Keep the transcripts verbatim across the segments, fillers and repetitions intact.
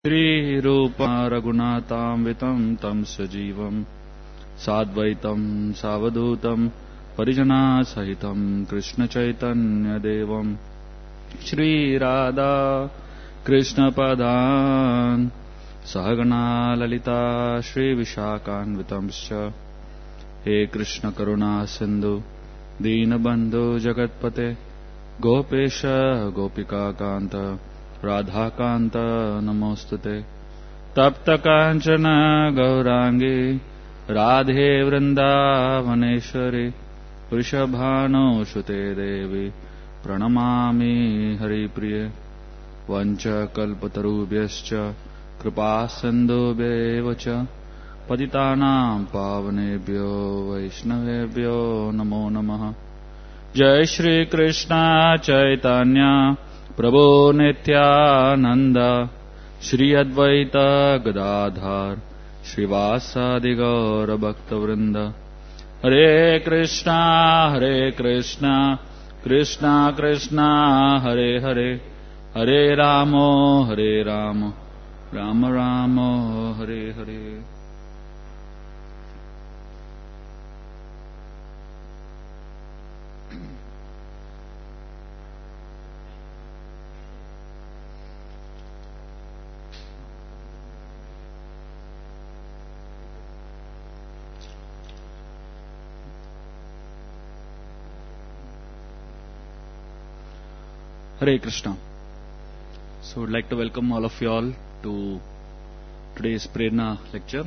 श्रीरूपा रघुनाथान्वितं तं सजीवं साद्वैतं सावधूतं परिजनासहितं कृष्णचैतन्यदेवं श्रीराधा कृष्णपदान् सहगणा ललिता श्रीविशाखान्वितंश्च हे कृष्ण करुणा सिन्धु दीनबन्धु जगत्पते गोपेश गोपिकाकान्त राधाकान्त नमोस्तुते तप्त कांचन गौरांगी राधे वृंदावनेश्वरी वृषभानुसुते देवी प्रणमामि हरिप्रिये वंशकल्पतरुभ्यश्च कृपा सिन्धुभ्येव च पतितानां पावनेभ्यो वैष्णवेभ्यो नमो नमः। जय श्री कृष्ण चैतन्य प्रभो नित्यानंद श्री अद्वैत गदाधर श्रीवासादि गौर भक्तवृंद। हरे कृष्णा हरे कृष्णा कृष्णा कृष्णा हरे हरे हरे रामो हरे Ram Ram Ram Hare Hare. Hare Krishna. So, I would like to welcome all of you all to today's Prerna lecture.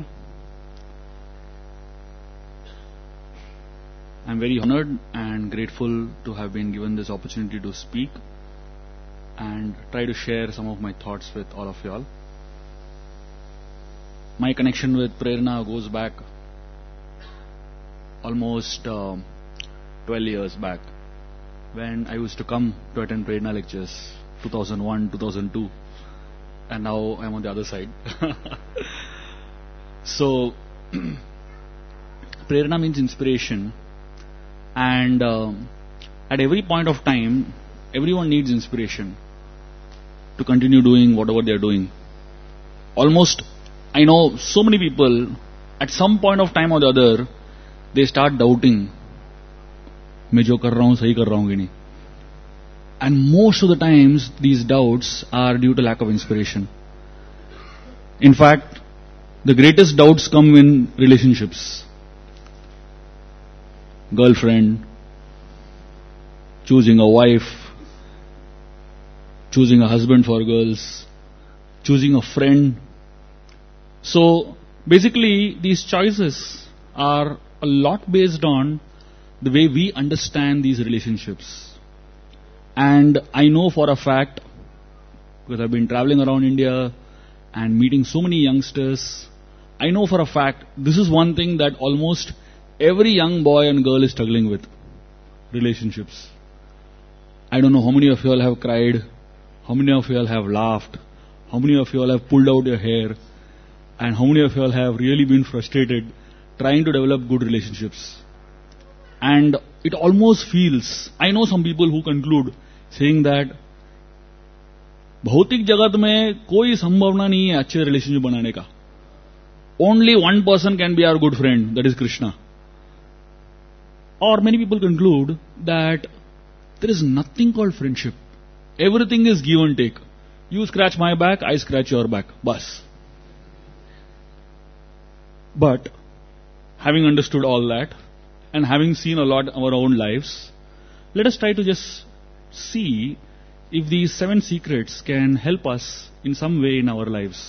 I am very honored and grateful to have been given this opportunity to speak and try to share some of my thoughts with all of you all. My connection with Prerna goes back almost uh, twelve years back, when I used to come to attend Prerna lectures, two thousand one, two thousand two, and now I'm on the other side. So, Prerna means inspiration, and uh, at every point of time, everyone needs inspiration to continue doing whatever they are doing. Almost, I know so many people, at some point of time or the other, they start doubting, मैं जो कर रहा हूं सही कर रहा हूं कि नहीं. And most of the times these doubts are due to lack of inspiration. In fact, the greatest doubts come in relationships. Girlfriend, choosing a wife, choosing a husband for girls, choosing a friend. So basically these choices are a lot based on the way we understand these relationships. And I know for a fact, because I've been traveling around India and meeting so many youngsters, I know for a fact this is one thing that almost every young boy and girl is struggling with: relationships. I don't know how many of you all have cried, how many of you all have laughed, how many of you all have pulled out your hair, and how many of you all have really been frustrated trying to develop good relationships. And it almost feels, I know some people who conclude saying that भौतिक जगत में कोई संभावना नहीं है अच्छे relationship बनाने का. Only one person can be our good friend, that is Krishna. Or many people conclude that there is nothing called friendship. Everything is give and take. You scratch my back, I scratch your back. Bas. But having understood all that, and having seen a lot in our own lives, let us try to just see if these seven secrets can help us in some way in our lives.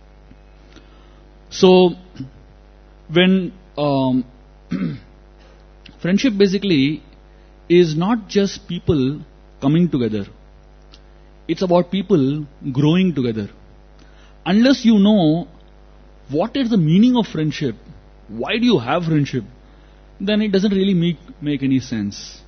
So, when um, friendship basically is not just people coming together, it's about people growing together. Unless you know what is the meaning of friendship, why do you have friendship, then it doesn't really make, make any sense.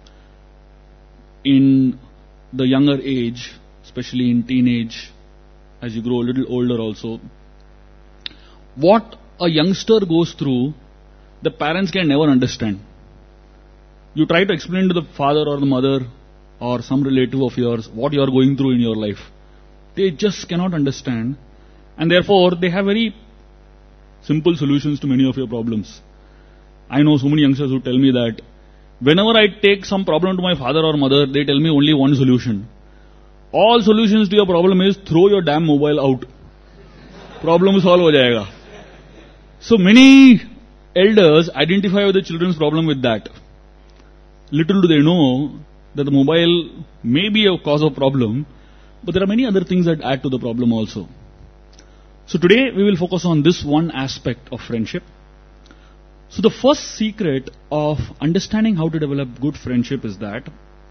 In the younger age, especially in teenage, as you grow a little older also, what a youngster goes through, the parents can never understand. You try to explain to the father or the mother or some relative of yours what you are going through in your life. They just cannot understand And therefore, they have very simple solutions to many of your problems. I know so many youngsters who tell me that whenever I take some problem to my father or mother, they tell me only one solution. All solutions to your problem is throw your damn mobile out. Problem solve ho jayega. So many elders identify with the children's problem with that. Little do they know that the mobile may be a cause of problem, but there are many other things that add to the problem also. So today we will focus on this one aspect of friendship. So the first secret of understanding how to develop good friendship is that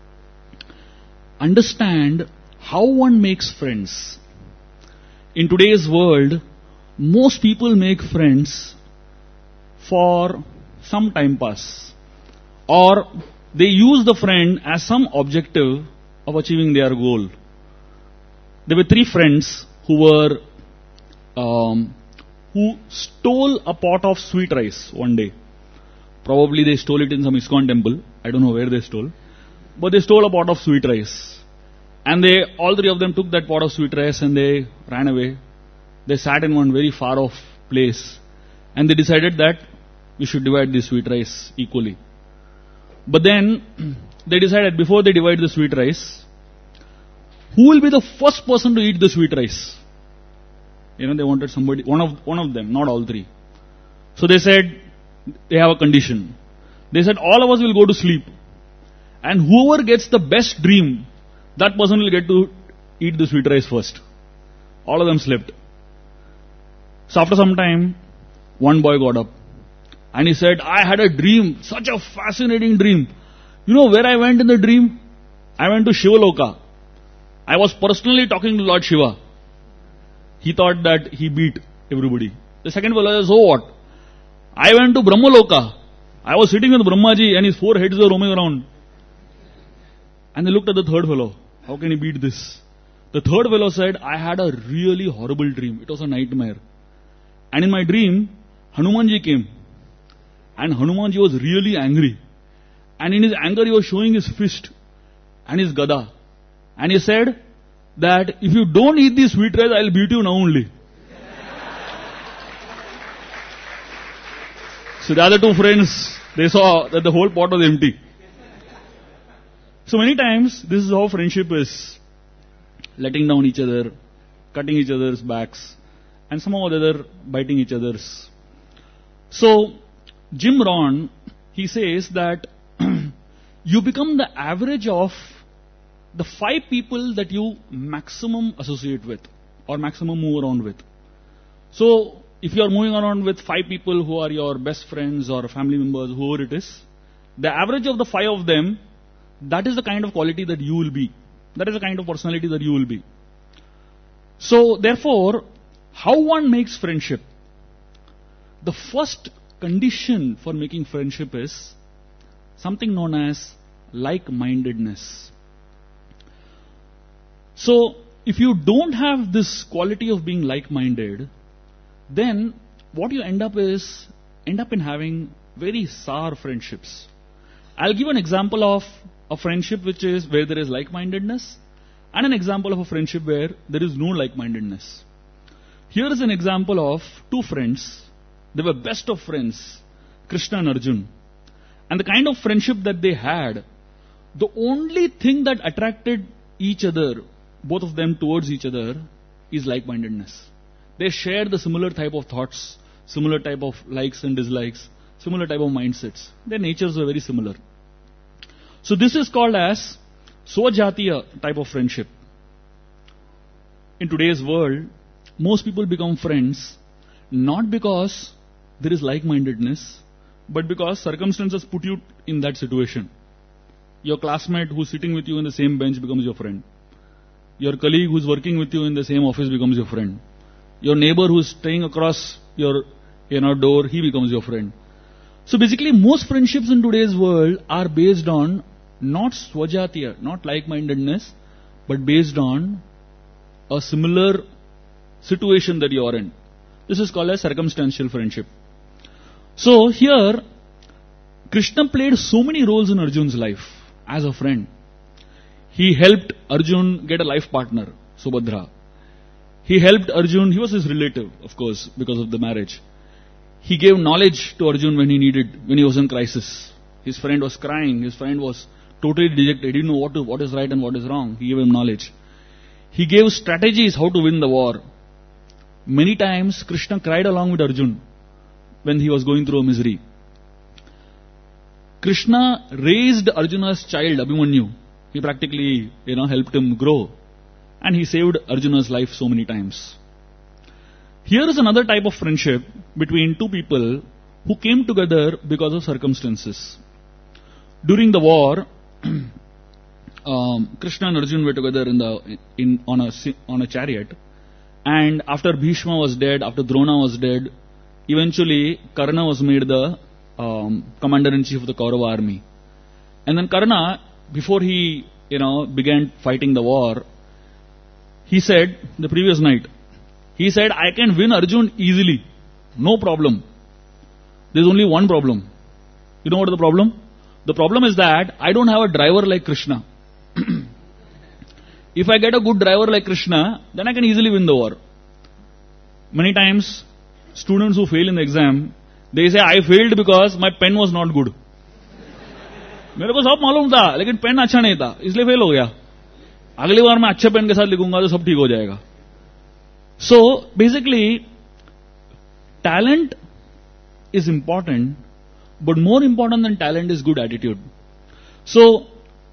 understand how one makes friends. In today's world, most people make friends for some time pass, or they use the friend as some objective of achieving their goal. There were three friends who were um, who stole a pot of sweet rice one day. Probably they stole it in some ISKCON temple. I don't know where they stole, but they stole a pot of sweet rice, and they all three of them took that pot of sweet rice and they ran away. They sat in one very far off place, and they decided that we should divide the sweet rice equally. But then they decided before they divide the sweet rice, who will be the first person to eat the sweet rice? You know, they wanted somebody, one of one of them, not all three. So they said, they have a condition. They said, all of us will go to sleep, and whoever gets the best dream, that person will get to eat the sweet rice first. All of them slept. So after some time, one boy got up, and he said, I had a dream, such a fascinating dream. You know where I went in the dream? I went to Shivaloka. I was personally talking to Lord Shiva. He thought that he beat everybody. The second fellow said, so what? I went to Brahmaloka. I was sitting with Brahmaji and his four heads were roaming around. And they looked at the third fellow. How can he beat this? The third fellow said, I had a really horrible dream. It was a nightmare. And in my dream, Hanumanji came. And Hanumanji was really angry. And in his anger, he was showing his fist and his gada. And he said that if you don't eat this sweet rice, I'll beat you now only. So the other two friends, they saw that the whole pot was empty. So many times, this is how friendship is. Letting down each other, cutting each other's backs, and somehow or the other biting each other's. So, Jim Rohn, he says that you become the average of the five people that you maximum associate with or maximum move around with. So, if you are moving around with five people who are your best friends or family members, whoever it is, the average of the five of them, that is the kind of quality that you will be. That is the kind of personality that you will be. So, therefore, how one makes friendship? The first condition for making friendship is something known as like-mindedness. So, if you don't have this quality of being like-minded, then what you end up is, end up in having very sour friendships. I'll give an example of a friendship which is where there is like-mindedness, and an example of a friendship where there is no like-mindedness. Here is an example of two friends. They were best of friends, Krishna and Arjun. And the kind of friendship that they had, the only thing that attracted each other, both of them towards each other, is like-mindedness. They shared the similar type of thoughts, similar type of likes and dislikes, similar type of mindsets. Their natures were very similar. So this is called as Swajatiya type of friendship. In today's world, most people become friends not because there is like-mindedness, but because circumstances put you in that situation. Your classmate who's sitting with you in the same bench becomes your friend. Your colleague who's working with you in the same office becomes your friend. Your neighbor who's staying across your you know, door, he becomes your friend. So basically, most friendships in today's world are based on not swajatiya, not like-mindedness, but based on a similar situation that you are in. This is called as circumstantial friendship. So here, Krishna played so many roles in Arjun's life as a friend. He helped Arjun get a life partner, Subhadra. He helped Arjun. He was his relative, of course, because of the marriage. He gave knowledge to Arjun when he needed, when he was in crisis. His friend was crying. He friend was totally dejected. He didn't know what, to, what is right and what is wrong. He gave him knowledge. He gave strategies how to win the war. Many times Krishna cried along with Arjun when he was going through a misery. Krishna raised Arjuna's child, Abhimanyu. He practically, you know, helped him grow. And he saved Arjuna's life so many times. Here is another type of friendship between two people who came together because of circumstances. During the war, um, Krishna and Arjun were together in the in on a on a chariot, and after Bhishma was dead, after Drona was dead, eventually Karna was made the um, commander-in-chief of the Kaurava army. And then Karna, before he you know began fighting the war, he said the previous night, he said, I can win Arjun easily, no problem. There's only one problem. You know what is the problem? The problem is that I don't have a driver like Krishna. If I get a good driver like Krishna, then I can easily win the war. Many times, students who fail in the exam, they say, I failed because my pen was not good. मेरे को सब मालूम था, लेकिन pen अच्छा नहीं था, इसलिए फेल हो गया. अगली बार मैं अच्छे पेन के साथ लिखूंगा तो सब ठीक हो जाएगा. So, basically, talent is important, but more important than talent is good attitude. So,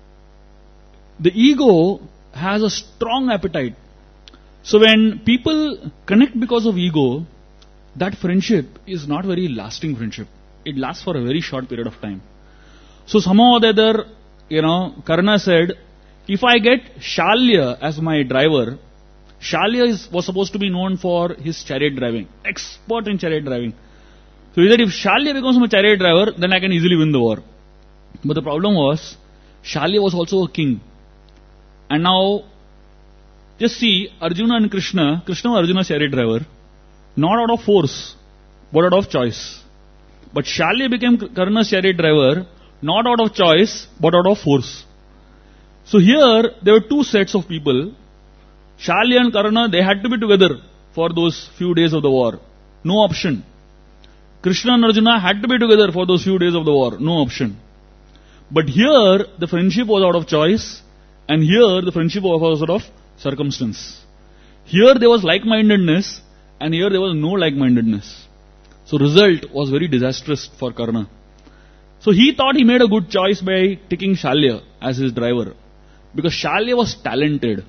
the ego has a strong appetite. So when people connect because of ego, that friendship is not very lasting friendship. It lasts for a very short period of time. So somehow or the other, you know, Karna said, if I get Shalya as my driver, Shalya is, was supposed to be known for his chariot driving, expert in chariot driving. So he said, if Shalya becomes my chariot driver, then I can easily win the war. But the problem was, Shalya was also a king. And now, just see, Arjuna and Krishna, Krishna was Arjuna's chariot driver, not out of force, but out of choice. But Shalya became Karna's chariot driver, not out of choice, but out of force. So here, there were two sets of people. Shalya and Karna, they had to be together for those few days of the war. No option. Krishna and Arjuna had to be together for those few days of the war. No option. But here, the friendship was out of choice, and here, the friendship was out of circumstance. Here, there was like-mindedness, and here, there was no like-mindedness. So, result was very disastrous for Karna. So, he thought he made a good choice by taking Shalya as his driver, because Shalya was talented.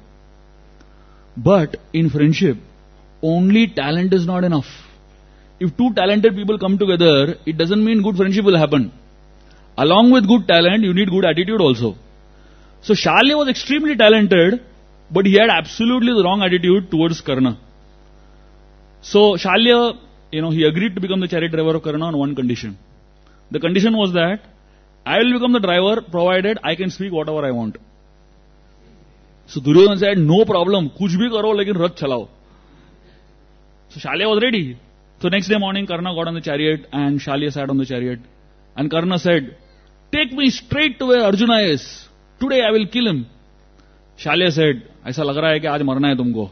But, in friendship, only talent is not enough. If two talented people come together, it doesn't mean good friendship will happen. Along with good talent, you need good attitude also. So Shalya was extremely talented, but he had absolutely the wrong attitude towards Karna. So Shalya, you know, he agreed to become the chariot driver of Karna on one condition. The condition was that, I will become the driver provided I can speak whatever I want. So Duryodhana said, no problem, kuch bhi karo, lekin rath chalao. So Shalya was ready. So next day morning, Karna got on the chariot and Shalya sat on the chariot. And Karna said, take me straight to where Arjuna is. Today I will kill him. Shalya said, ऐसा लग रहा है कि आज मरना है तुमको.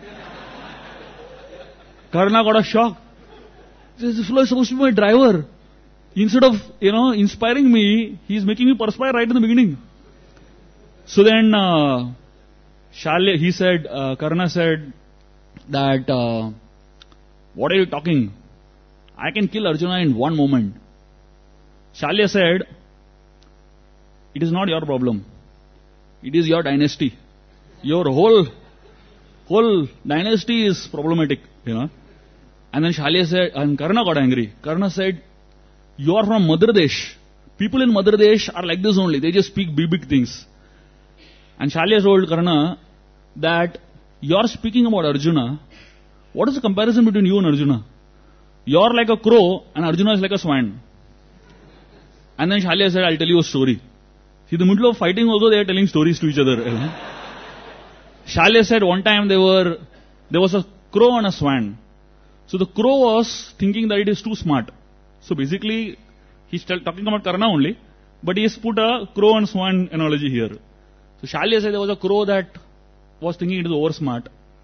Karna got a shock. This fellow is supposed to be my driver. Instead of, you know, inspiring me, he is making me perspire right in the beginning. So then, uh, Shalya, he said, uh, Karna said that, uh, what are you talking? I can kill Arjuna in one moment. Shalya said, it is not your problem. It is your dynasty. Your whole, whole dynasty is problematic, you know. And then Shalya said, and Karna got angry. Karna said, you are from Madhya Desh. People in Madhya Desh are like this only. They just speak big, big things. And Shalya told Karna that you are speaking about Arjuna. What is the comparison between you and Arjuna? You are like a crow and Arjuna is like a swan. And then Shalya said, I'll tell you a story. See, in the middle of fighting also, they are telling stories to each other. Shalya said one time they were, there was a crow and a swan. So the crow was thinking that it is too smart. So basically, he's talking about Karna only, but he has put a crow and swan analogy here. So Shalya said there was a crow that was thinking it is over smart.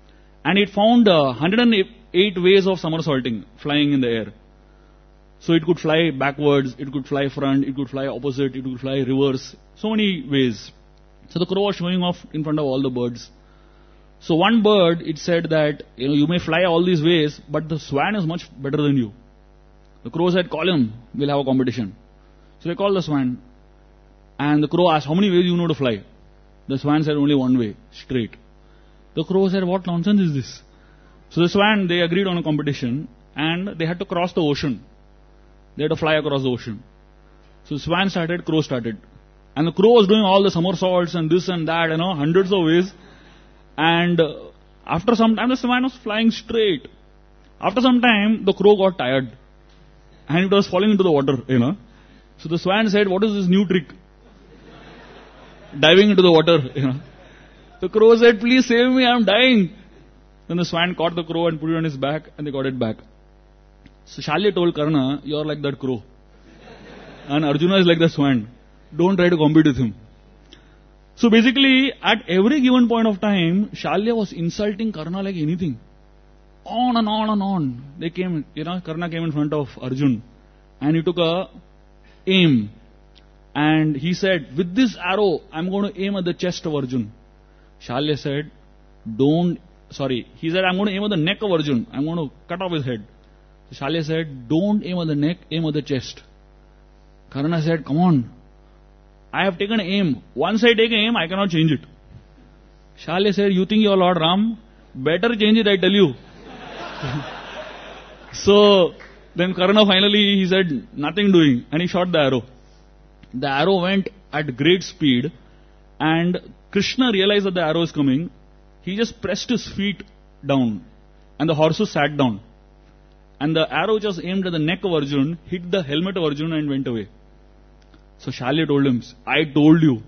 And it found uh, one hundred eight ways of somersaulting, flying in the air. So it could fly backwards, it could fly front, it could fly opposite, it could fly reverse, so many ways. So the crow was showing off in front of all the birds. So one bird, it said that, you know, you may fly all these ways, but the swan is much better than you. The crow said, call him, we'll have a competition. So they called the swan. And the crow asked, how many ways do you know to fly? The swan said, only one way, straight. The crow said, what nonsense is this? So the swan, they agreed on a competition, and they had to cross the ocean. They had to fly across the ocean. So swan started, crow started. And the crow was doing all the somersaults and this and that, you know, hundreds of ways. And uh, after some time, the swan was flying straight. After some time, the crow got tired. And it was falling into the water, you know. So the swan said, what is this new trick? Diving into the water, you know. The crow said, please save me, I am dying. Then the swan caught the crow and put it on his back, and they got it back. So Shalya told Karna, you are like that crow. And Arjuna is like the swan. Don't try to compete with him. So basically, at every given point of time, Shalya was insulting Karna like anything. On and on and on. They came, you know, Karna came in front of Arjun. And he took a aim. And he said, with this arrow, I'm going to aim at the chest of Arjun. Shalya said, don't, sorry, he said, I'm going to aim at the neck of Arjun. I'm going to cut off his head. So Shalya said, don't aim at the neck, aim at the chest. Karna said, come on, I have taken aim. Once I take aim, I cannot change it. Shalya said, you think you are Lord Ram? Better change it, I tell you. So, then Karna finally, he said, nothing doing. And he shot the arrow. The arrow went at great speed. And Krishna realized that the arrow is coming. He just pressed his feet down. And the horses sat down. And the arrow just aimed at the neck of Arjun, hit the helmet of Arjun and went away. So Shalya told him, I told you.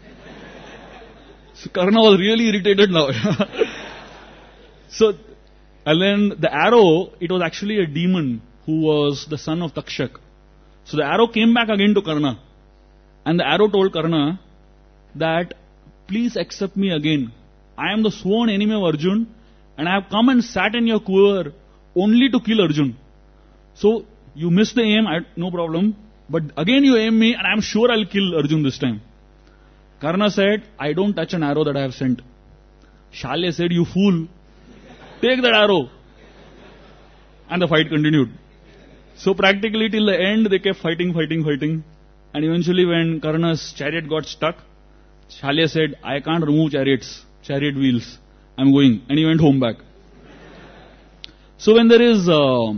So Karna was really irritated now. So, and then the arrow, it was actually a demon who was the son of Takshak. So the arrow came back again to Karna. And the arrow told Karna that, please accept me again. I am the sworn enemy of Arjun, and I have come and sat in your quiver only to kill Arjun. So, you missed the aim, I, no problem. But again you aim me, and I am sure I'll kill Arjun this time. Karna said, I don't touch an arrow that I have sent. Shalya said, you fool. Take that arrow. And the fight continued. So practically till the end, they kept fighting, fighting, fighting. And eventually when Karna's chariot got stuck, Shalya said, I can't remove chariots, chariot wheels. I'm going. And he went home back. So when there is, uh,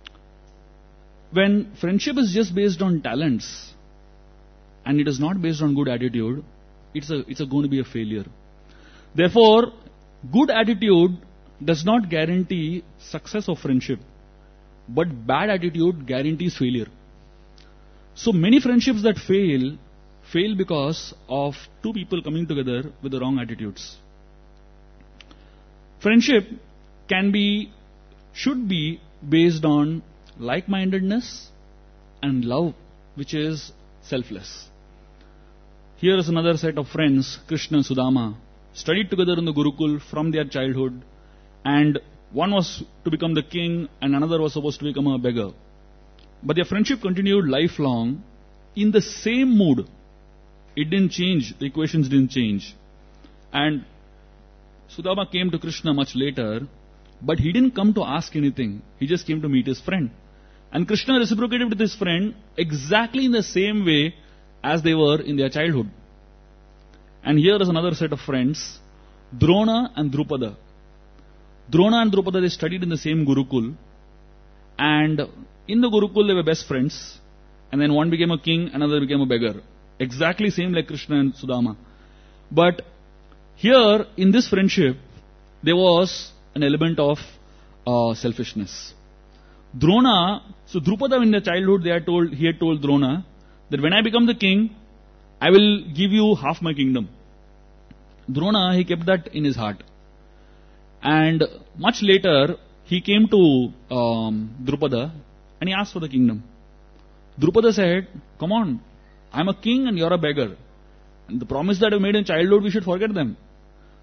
when friendship is just based on talents, and it is not based on good attitude, it's a, it's a going to be a failure. Therefore, good attitude does not guarantee success of friendship, but bad attitude guarantees failure. So many friendships that fail, fail because of two people coming together with the wrong attitudes. Friendship can be, should be based on like-mindedness and love, which is selfless. Here is another set of friends, Krishna and Sudama, studied together in the Gurukul from their childhood, and one was to become the king and another was supposed to become a beggar. But their friendship continued lifelong in the same mood. It didn't change, the equations didn't change. And Sudama came to Krishna much later, but he didn't come to ask anything. He just came to meet his friend. And Krishna reciprocated with his friend exactly in the same way as they were in their childhood. And here is another set of friends, Drona and Drupada. Drona and Drupada, they studied in the same Gurukul. And in the Gurukul, they were best friends. And then one became a king, another became a beggar. Exactly same like Krishna and Sudama. But here, in this friendship, there was an element of uh, selfishness. Drona, so Drupada in their childhood, they had told, he had told Drona that when I become the king, I will give you half my kingdom. Drona, he kept that in his heart. And much later, he came to um, Drupada and he asked for the kingdom. Drupada said, come on, I'm a king and you're a beggar. And the promise that I made in childhood, we should forget them.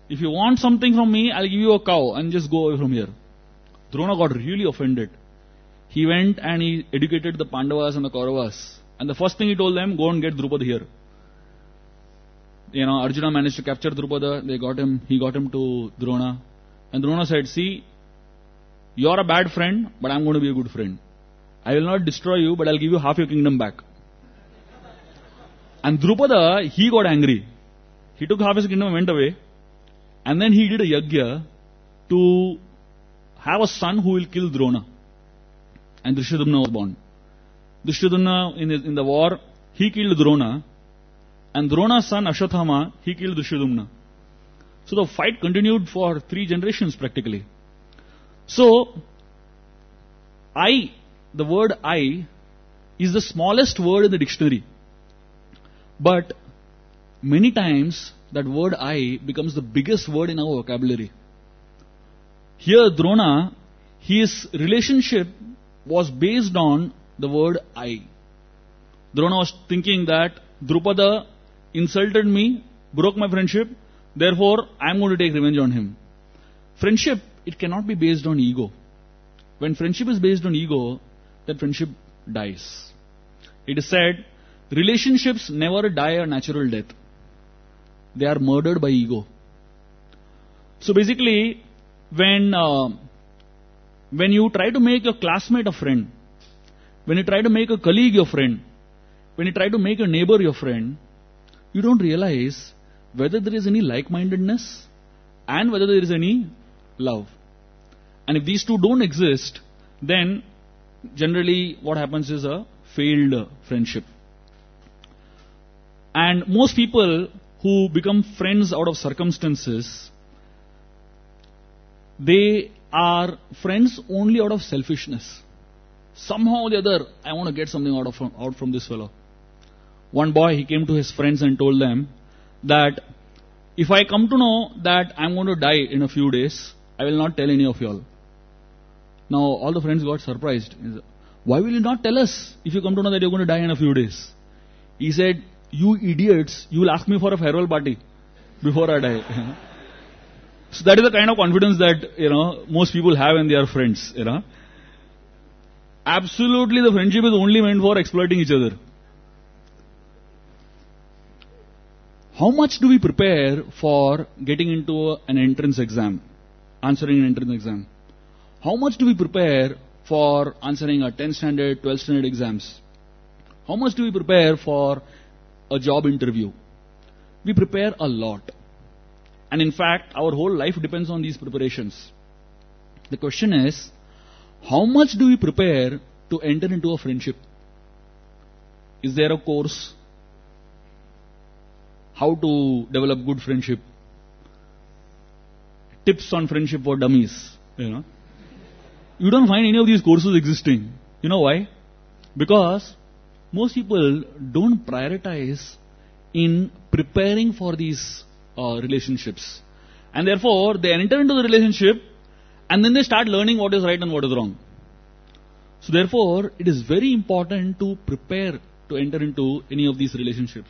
if you want something from me, I'll give you a cow and just go away from here. Drona got really offended. He went and he educated the Pandavas and the Kauravas. And the first thing he told them, go and get Drupada here. You know, Arjuna managed to capture Drupada. They got him, he got him to Drona. And Drona said, see, you're a bad friend, but I'm going to be a good friend. I will not destroy you, but I'll give you half your kingdom back. And Drupada, he got angry. He took half his kingdom and went away. And then he did a yajna to have a son who will kill Drona. And Drishtyadumna was born. Drishtyadumna in the, in the war, he killed Drona. And Drona's son Ashwathama, he killed Drishtyadumna. So the fight continued for three generations practically. So, I, the word I, is the smallest word in the dictionary. But many times that word I becomes the biggest word in our vocabulary. Here Drona, his relationship was based on the word I. Drona was thinking that Drupada insulted me, broke my friendship, therefore I am going to take revenge on him. Friendship, it cannot be based on ego. When friendship is based on ego, that friendship dies. It is said, relationships never die a natural death. They are murdered by ego. So basically, when uh, when you try to make your classmate a friend, when you try to make a colleague your friend, when you try to make your neighbor your friend, you don't realize whether there is any like-mindedness and whether there is any love. And if these two don't exist, then generally what happens is a failed friendship. And most people who become friends out of circumstances, they are friends only out of selfishness. Somehow or the other, I want to get something out of out from this fellow. One boy, he came to his friends and told them that if I come to know that I'm going to die in a few days, I will not tell any of you all. Now all the friends got surprised. Why will you not tell us if you come to know that you're going to die in a few days? He said, you idiots, you will ask me for a farewell party before I die. So that is the kind of confidence that, you know, most people have in their friends, you know. Absolutely, the friendship is only meant for exploiting each other. How much do we prepare for getting into an entrance exam, answering an entrance exam? How much do we prepare for answering a tenth standard, twelfth standard exams? How much do we prepare for a job interview? We prepare a lot. And in fact, our whole life depends on these preparations. The question is, how much do we prepare to enter into a friendship? Is there a course? How to develop good friendship? Tips on friendship for dummies, you know. You don't find any of these courses existing. You know why? Because most people don't prioritize in preparing for these uh, relationships. And therefore, they enter into the relationship and then they start learning what is right and what is wrong. So therefore, it is very important to prepare to enter into any of these relationships.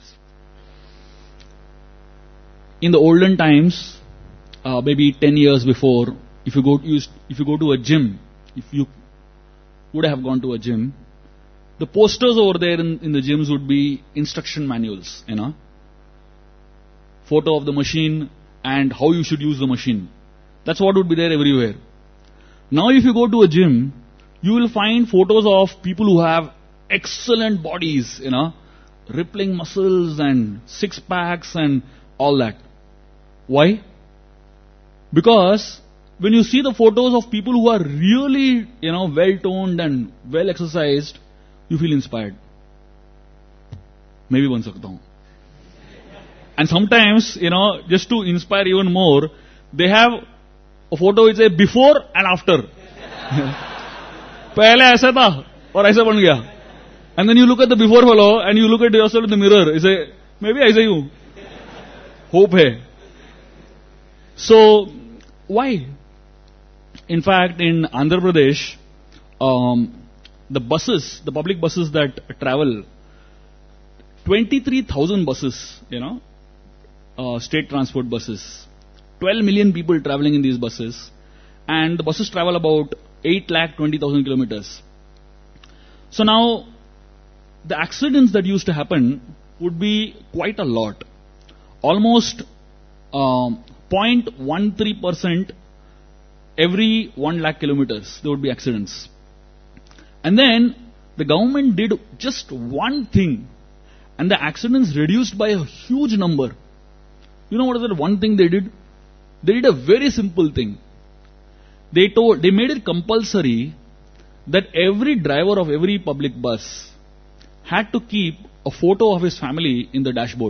In the olden times, uh, maybe ten years before, if you go to, if you go to a gym, if you would have gone to a gym, the posters over there in, in the gyms would be instruction manuals, you know. Photo of the machine and how you should use the machine. That's what would be there everywhere. Now if you go to a gym, you will find photos of people who have excellent bodies, you know, rippling muscles and six packs and all that. Why? Because when you see the photos of people who are really, you know, well-toned and well-exercised, you feel inspired. Maybe ban sakta hu. And sometimes, you know, just to inspire even more, they have a photo which is before and after. Pehle aisa tha, aur aisa ban gaya. And then you look at the before fellow and you look at yourself in the mirror. You say, maybe aisa hi hu. Hope hai. So, why? In fact, in Andhra Pradesh, um, the buses, the public buses that travel, twenty-three thousand buses, you know, uh, state transport buses, twelve million people traveling in these buses, and the buses travel about eight lakh twenty thousand kilometers. So now, the accidents that used to happen would be quite a lot. Almost um, zero point one three percent every one lakh kilometers, there would be accidents. And then, the government did just one thing, and the accidents reduced by a huge number. You know what is that one thing they did? They did a very simple thing. They told, they made it compulsory that every driver of every public bus had to keep a photo of his family in the dashboard.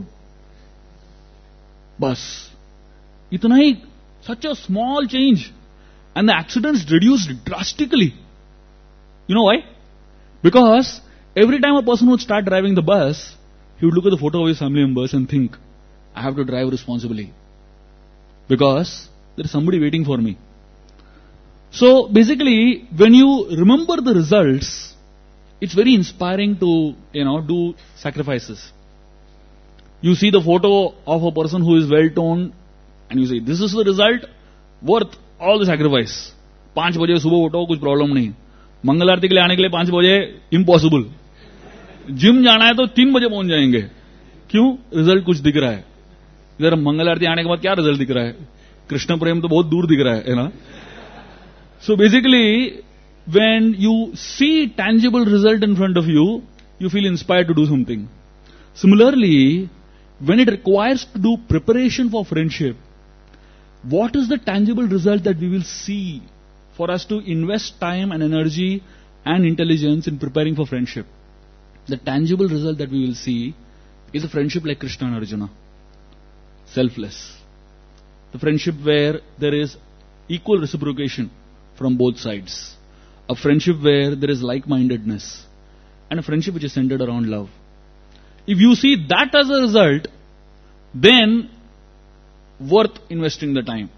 Bus. Itna hi, such a small change. And the accidents reduced drastically. You know why? Because every time a person would start driving the bus, he would look at the photo of his family members and think, I have to drive responsibly. Because there is somebody waiting for me. So basically, when you remember the results, it's very inspiring to, you know, do sacrifices. You see the photo of a person who is well toned, and you say, this is the result worth all the sacrifice. पांच बजे सुबह उठो, कुछ problem नहीं. मंगल आरती के लिए आने के लिए पांच बजे इम्पॉसिबल. जिम जाना है तो तीन बजे पहुंच जाएंगे. क्यों? रिजल्ट कुछ दिख रहा है. इधर मंगल आरती आने के बाद क्या रिजल्ट दिख रहा है? कृष्ण प्रेम तो बहुत दूर दिख रहा है ना. So basically, when you see tangible result in front of you, you feel inspired to do something. Similarly, when it requires to do preparation for friendship, what is the tangible result that we will see for us to invest time and energy and intelligence in preparing for friendship? The tangible result that we will see is a friendship like Krishna and Arjuna. Selfless. The friendship where there is equal reciprocation from both sides. A friendship where there is like-mindedness. And a friendship which is centered around love. If you see that as a result, then worth investing the time.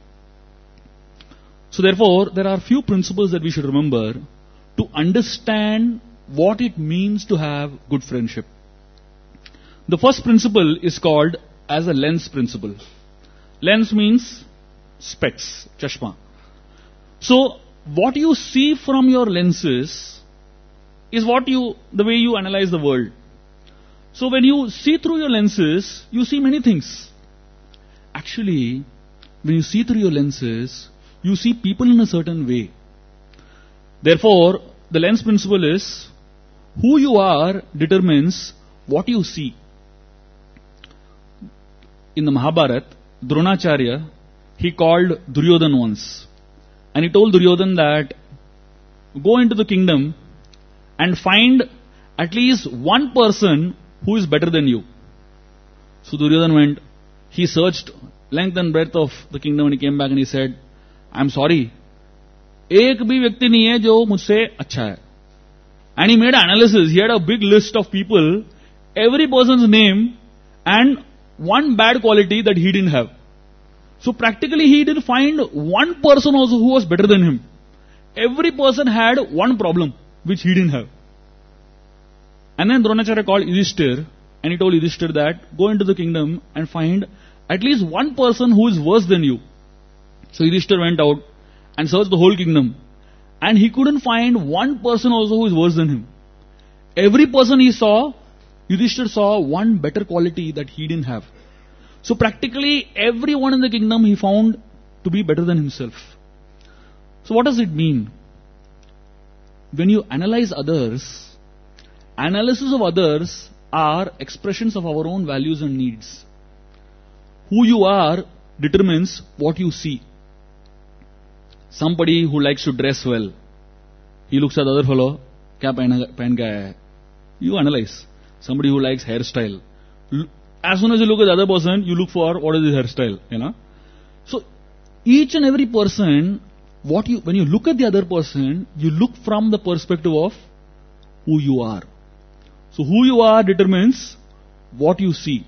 So therefore, there are few principles that we should remember to understand what it means to have good friendship. The first principle is called as a lens principle. Lens means specs, chashma. So, what you see from your lenses is what you, the way you analyze the world. So when you see through your lenses, you see many things. Actually, when you see through your lenses, you see people in a certain way. Therefore, the lens principle is, who you are determines what you see. In the Mahabharata, Dronacharya, he called Duryodhana once. And he told Duryodhana that, go into the kingdom and find at least one person who is better than you. So Duryodhana went, he searched length and breadth of the kingdom and he came back and he said, I am sorry, एक भी व्यक्ति नहीं है जो मुझसे अच्छा है. And he made an analysis. He had a big list of people, every person's name and one bad quality that he didn't have. So practically he didn't find one person also who was better than him. Every person had one problem which he didn't have. And then Dronacharya called Yudhishthir and he told Yudhishthir that go into the kingdom and find at least one person who is worse than you. So Yudhishthir went out and searched the whole kingdom and he couldn't find one person also who is worse than him. Every person he saw, Yudhishthir saw one better quality that he didn't have. So practically everyone in the kingdom he found to be better than himself. So what does it mean? When you analyze others, analysis of others are expressions of our own values and needs. Who you are determines what you see. Somebody who likes to dress well, he looks at the other fellow, kya pehen ke aaya hai? You analyze. Somebody who likes hairstyle, as soon as you look at the other person, you look for what is his hairstyle, you know. So each and every person, what you when you look at the other person, you look from the perspective of who you are. So who you are determines what you see.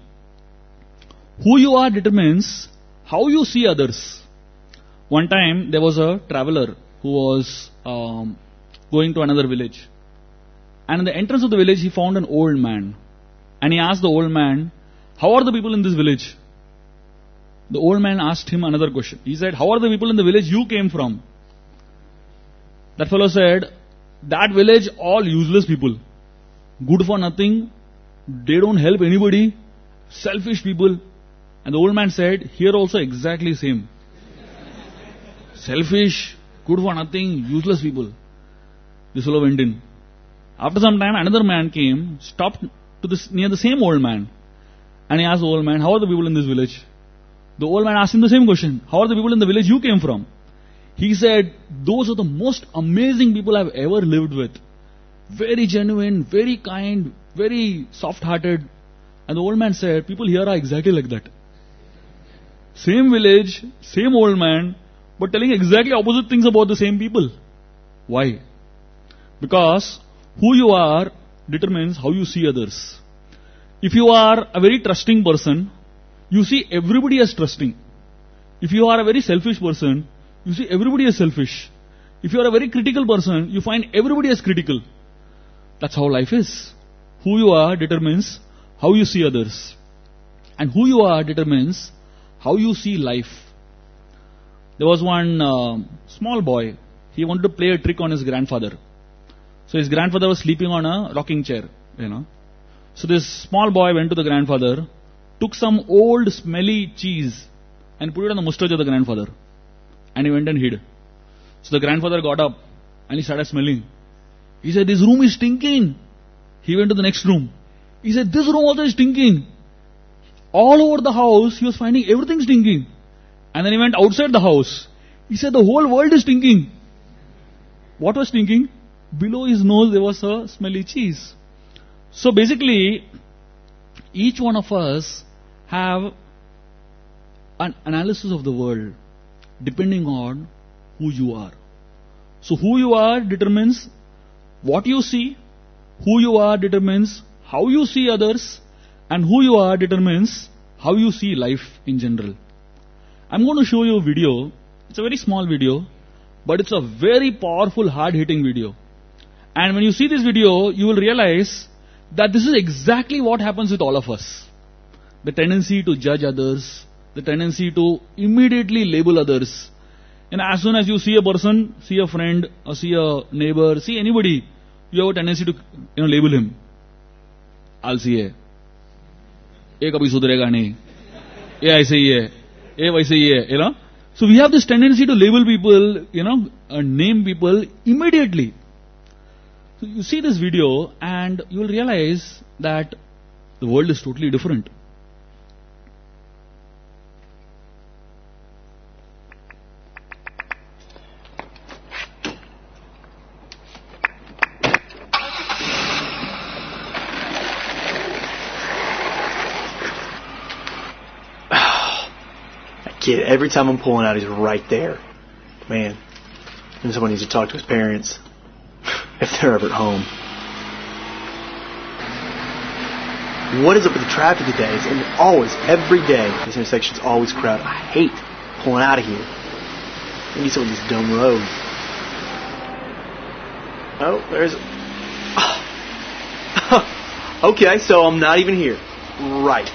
Who you are determines how you see others. One time there was a traveler who was um, going to another village. And in the entrance of the village he found an old man. And he asked the old man, how are the people in this village? the old man asked him another question. He said, how are the people in the village you came from? That fellow said, that village, all useless people. Good for nothing. They don't help anybody. Selfish people. And the old man said, here also exactly same. Selfish, good for nothing, useless people. This fellow went in. After some time, another man came, stopped to this, near the same old man. And he asked the old man, how are the people in this village? The old man asked him the same question. How are the people in the village you came from? He said, those are the most amazing people I've ever lived with. Very genuine, very kind, very soft-hearted. And the old man said, people here are exactly like that. Same village, same old man, but telling exactly opposite things about the same people. Why? Because who you are determines how you see others. If you are a very trusting person, you see everybody as trusting. If you are a very selfish person, you see everybody as selfish. If you are a very critical person, you find everybody as critical. That's how life is. Who you are determines how you see others. And who you are determines how you see life. There was one uh, small boy. He wanted to play a trick on his grandfather. So his grandfather was sleeping on a rocking chair, you know. So this small boy went to the grandfather, took some old smelly cheese and put it on the mustache of the grandfather. And he went and hid. So the grandfather got up and he started smelling. He said, this room is stinking. He went to the next room. He said, this room also is stinking. All over the house, he was finding everything stinking. And then he went outside the house. He said, the whole world is stinking. What was stinking? Below his nose, there was a smelly cheese. So basically, each one of us have an analysis of the world depending on who you are. So who you are determines what you see, who you are determines how you see others, and who you are determines how you see life in general. I'm going to show you a video. It's a very small video, but it's a very powerful, hard-hitting video. And when you see this video, you will realize that this is exactly what happens with all of us. The tendency to judge others, the tendency to immediately label others. And as soon as you see a person, see a friend, or see a neighbor, see anybody, you have a tendency to, you know, label him. आलसी है, ये कभी सुधरेगा नहीं, ये ऐसे ही है, ये वैसे ही है, you know. So we have this tendency to label people, you know, uh, name people immediately. So you see this video and you will realize that the world is totally different. Kid, every time I'm pulling out, he's right there. Man, and someone needs to talk to his parents if they're ever at home. What is up with the traffic today? It's and always, every day, this intersection's always crowded. I hate pulling out of here. I need some of these dumb roads. Oh, there's... Okay, so I'm not even here. Right.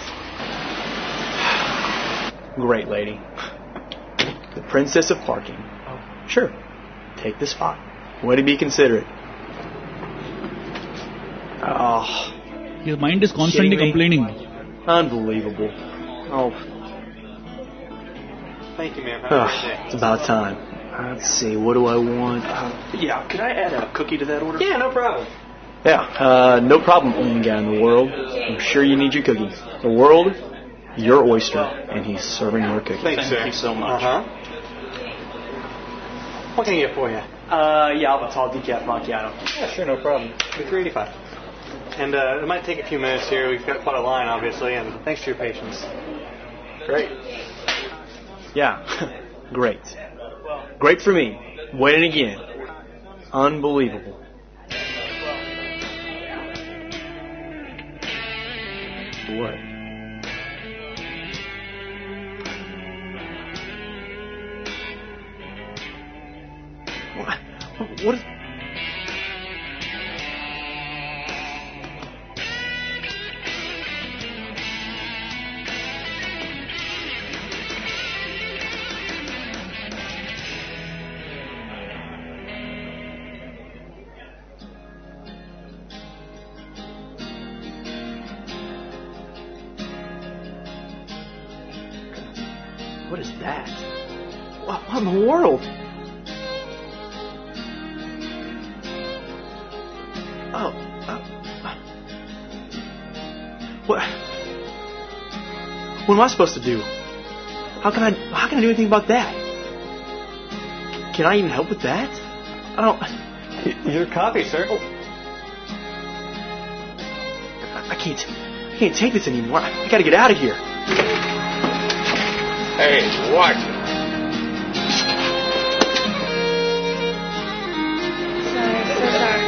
Great lady. The princess of parking. Oh, sure. Take the spot. Way to be considerate. Oh. His mind is constantly complaining. Unbelievable. Oh. Thank you, ma'am. Have a Oh, great day. it's about time. Let's see, what do I want? Uh, Yeah, could I add a cookie to that order? Yeah, no problem. yeah, uh, no problem, only guy in the world. I'm sure you need your cookies. The world, your oyster, and he's serving your cookies. Thanks, sir. Thank you so much. Uh-huh. What can I get for you? Uh, yeah, I'll have a tall decaf macchiato. Yeah, sure, no problem. Be three eighty-five. And uh, it might take a few minutes here. We've got quite a line, obviously, and thanks for your patience. Great. Yeah, great. Great for me. Winning again. Unbelievable. What? What? What is... what is that? What, what in the world? Oh, uh, what? What am I supposed to do? How can I? How can I do anything about that? Can I even help with that? I don't. Your coffee, sir. Oh. I can't. I can't take this anymore. I, I got to get out of here. Hey, watch it. Sorry, so sorry.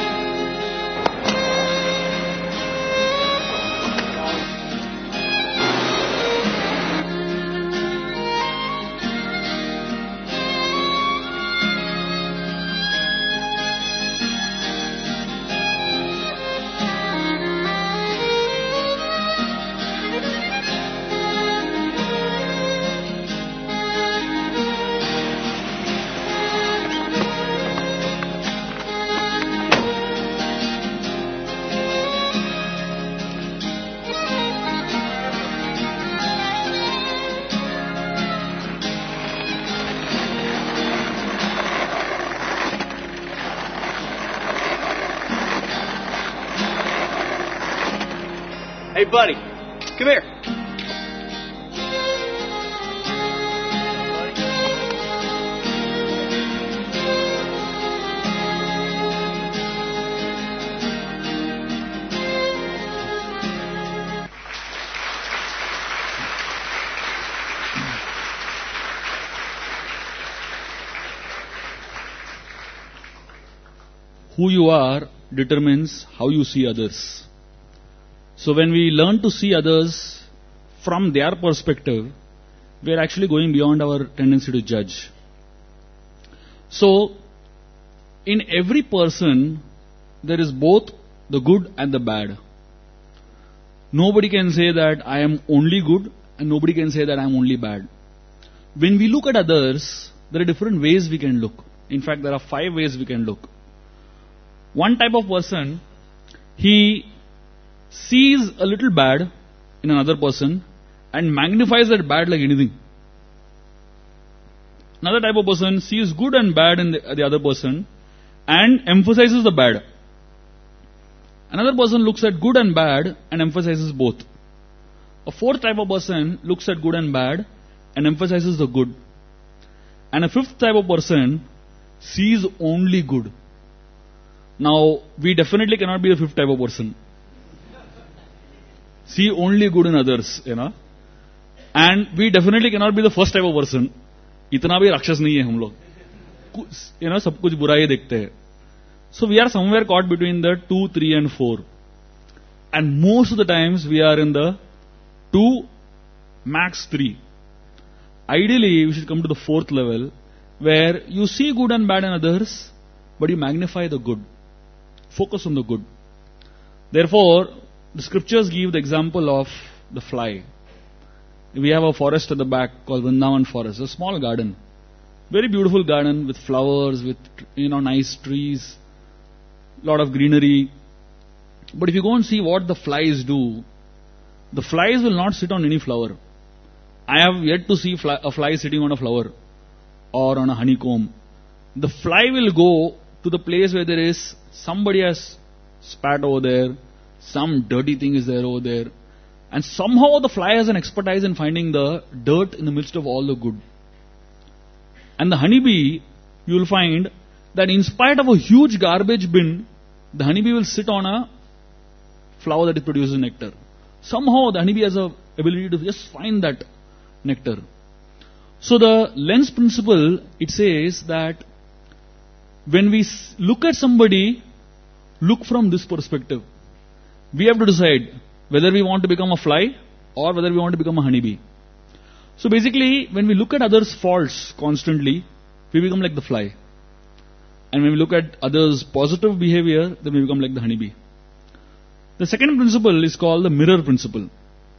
Hey, buddy, come here. Who you are determines how you see others. So when we learn to see others from their perspective, we are actually going beyond our tendency to judge. So, in every person, there is both the good and the bad. Nobody can say that I am only good, and nobody can say that I am only bad. When we look at others, there are different ways we can look. In fact, there are five ways we can look. One type of person, he sees a little bad in another person and magnifies that bad like anything. Another type of person sees good and bad in the, the other person and emphasizes the bad. Another person looks at good and bad and emphasizes both. A fourth type of person looks at good and bad and emphasizes the good. And a fifth type of person sees only good. Now, we definitely cannot be the fifth type of person. See only good in others, you know. And we definitely cannot be the first type of person. इतना भी राक्षस नहीं है हम लोग. You know, सब कुछ बुरा ही देखते हैं. So we are somewhere caught between the two, three, and four. And most of the times we are in the two, max three. Ideally, we should come to the fourth level, where you see good and bad in others, but you magnify the good. Focus on the good. Therefore, the scriptures give the example of the fly. We have a forest at the back called Vrindavan Forest, a small garden. Very beautiful garden with flowers, with, you know, nice trees, lot of greenery. But if you go and see what the flies do, the flies will not sit on any flower. I have yet to see fly, a fly sitting on a flower or on a honeycomb. The fly will go to the place where there is somebody has spat over there, some dirty thing is there over there, and somehow the fly has an expertise in finding the dirt in the midst of all the good. And the honeybee, you will find that in spite of a huge garbage bin, the honeybee will sit on a flower that produces nectar. Somehow the honeybee has a ability to just find that nectar. So the lens principle, it says that when we look at somebody, look from this perspective. We have to decide whether we want to become a fly or whether we want to become a honeybee. So basically, when we look at others' faults constantly, we become like the fly. And when we look at others' positive behavior, then we become like the honeybee. The second principle is called the mirror principle,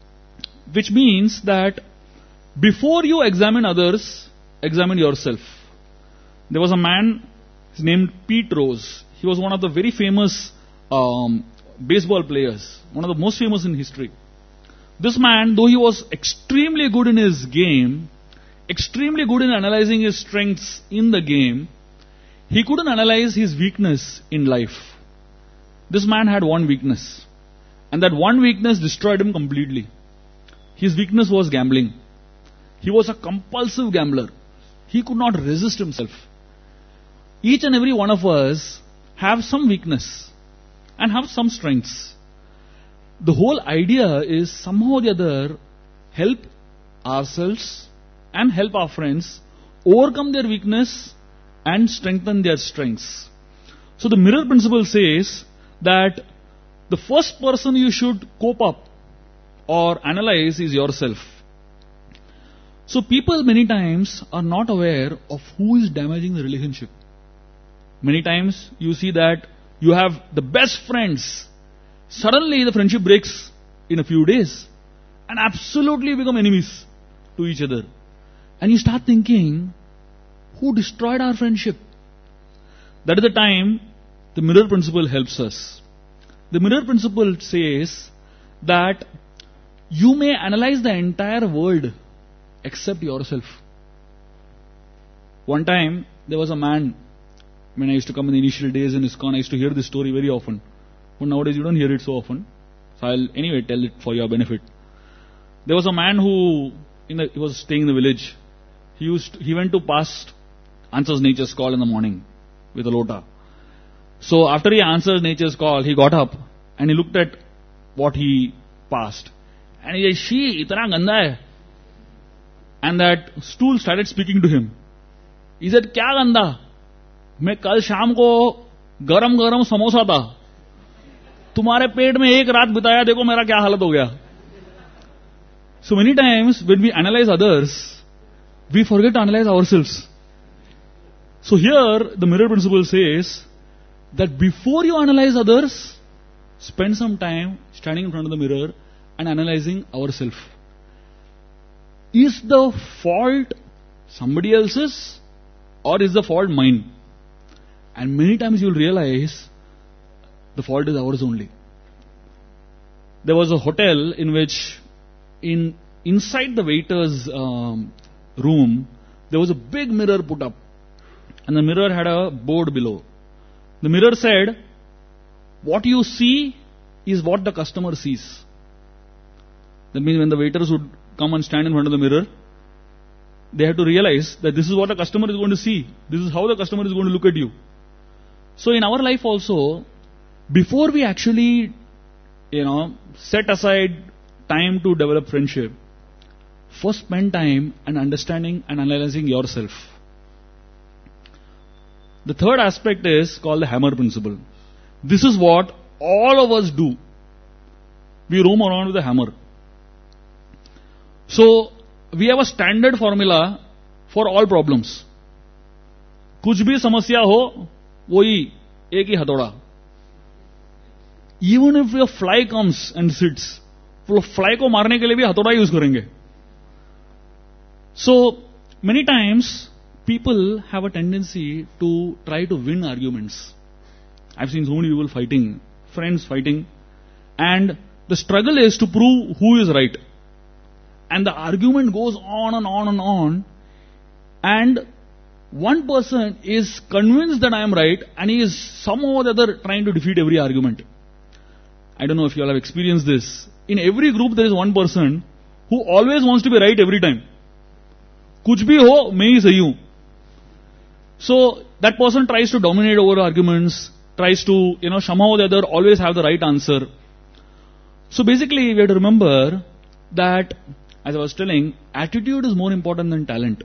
which means that before you examine others, examine yourself. There was a man, his name Pete Rose. He was one of the very famous um, baseball players, one of the most famous in history. This man, though he was extremely good in his game, extremely good in analyzing his strengths in the game, he couldn't analyze his weakness in life. This man had one weakness, and that one weakness destroyed him completely. His weakness was gambling. He was a compulsive gambler. He could not resist himself. Each and every one of us have some weakness and have some strengths. The whole idea is somehow or the other help ourselves and help our friends overcome their weakness and strengthen their strengths. So the mirror principle says that the first person you should cope up or analyze is yourself. So people many times are not aware of who is damaging the relationship. Many times you see that you have the best friends. Suddenly the friendship breaks in a few days and absolutely become enemies to each other. And you start thinking, who destroyed our friendship? That is the time the mirror principle helps us. The mirror principle says that you may analyze the entire world except yourself. One time there was a man, when I used to come in the initial days in ISKCON, I used to hear this story very often. But nowadays you don't hear it so often. So I'll anyway tell it for your benefit. There was a man who in the, he was staying in the village. He used he went to past answers nature's call in the morning with a lota. So after he answered nature's call, he got up and he looked at what he passed. And he said, "She, itna ganda hai." And that stool started speaking to him. He said, "Kya ganda? मैं कल शाम को गरम गरम समोसा था, तुम्हारे पेट में एक रात बिताया, देखो मेरा क्या हालत हो गया." So many times when we analyze others, we forget to analyze ourselves. So here the mirror principle says that before you analyze others, spend some time standing in front of the mirror and analyzing ourselves. Is the fault somebody else's or is the fault mine? And many times you will realize the fault is ours only. There was a hotel in which in inside the waiter's um, room there was a big mirror put up, and the mirror had a board below. The mirror said, "What you see is what the customer sees." That means when the waiters would come and stand in front of the mirror, they had to realize that this is what the customer is going to see. This is how the customer is going to look at you. So in our life also, before we actually, you know, set aside time to develop friendship, first spend time and understanding and analyzing yourself. The third aspect is called the hammer principle. This is what all of us do. We roam around with a hammer. So we have a standard formula for all problems. कुछ भी समस्या हो, वही एक ही हथौड़ा. Even if a fly comes and sits, वो fly को मारने के लिए भी हथौड़ा यूज करेंगे. So many times people have a tendency to try to win arguments. I've seen so many people fighting, friends fighting, and the struggle is to prove who is right. And the argument goes on and on and on, and one person is convinced that I am right, and he is somehow or the other trying to defeat every argument. I don't know if you all have experienced this. In every group there is one person who always wants to be right every time. कुछ भी हो, मैं ही सही हूं. So that person tries to dominate over arguments, tries to, you know, somehow or the other always have the right answer. So basically we have to remember that, as I was telling, attitude is more important than talent.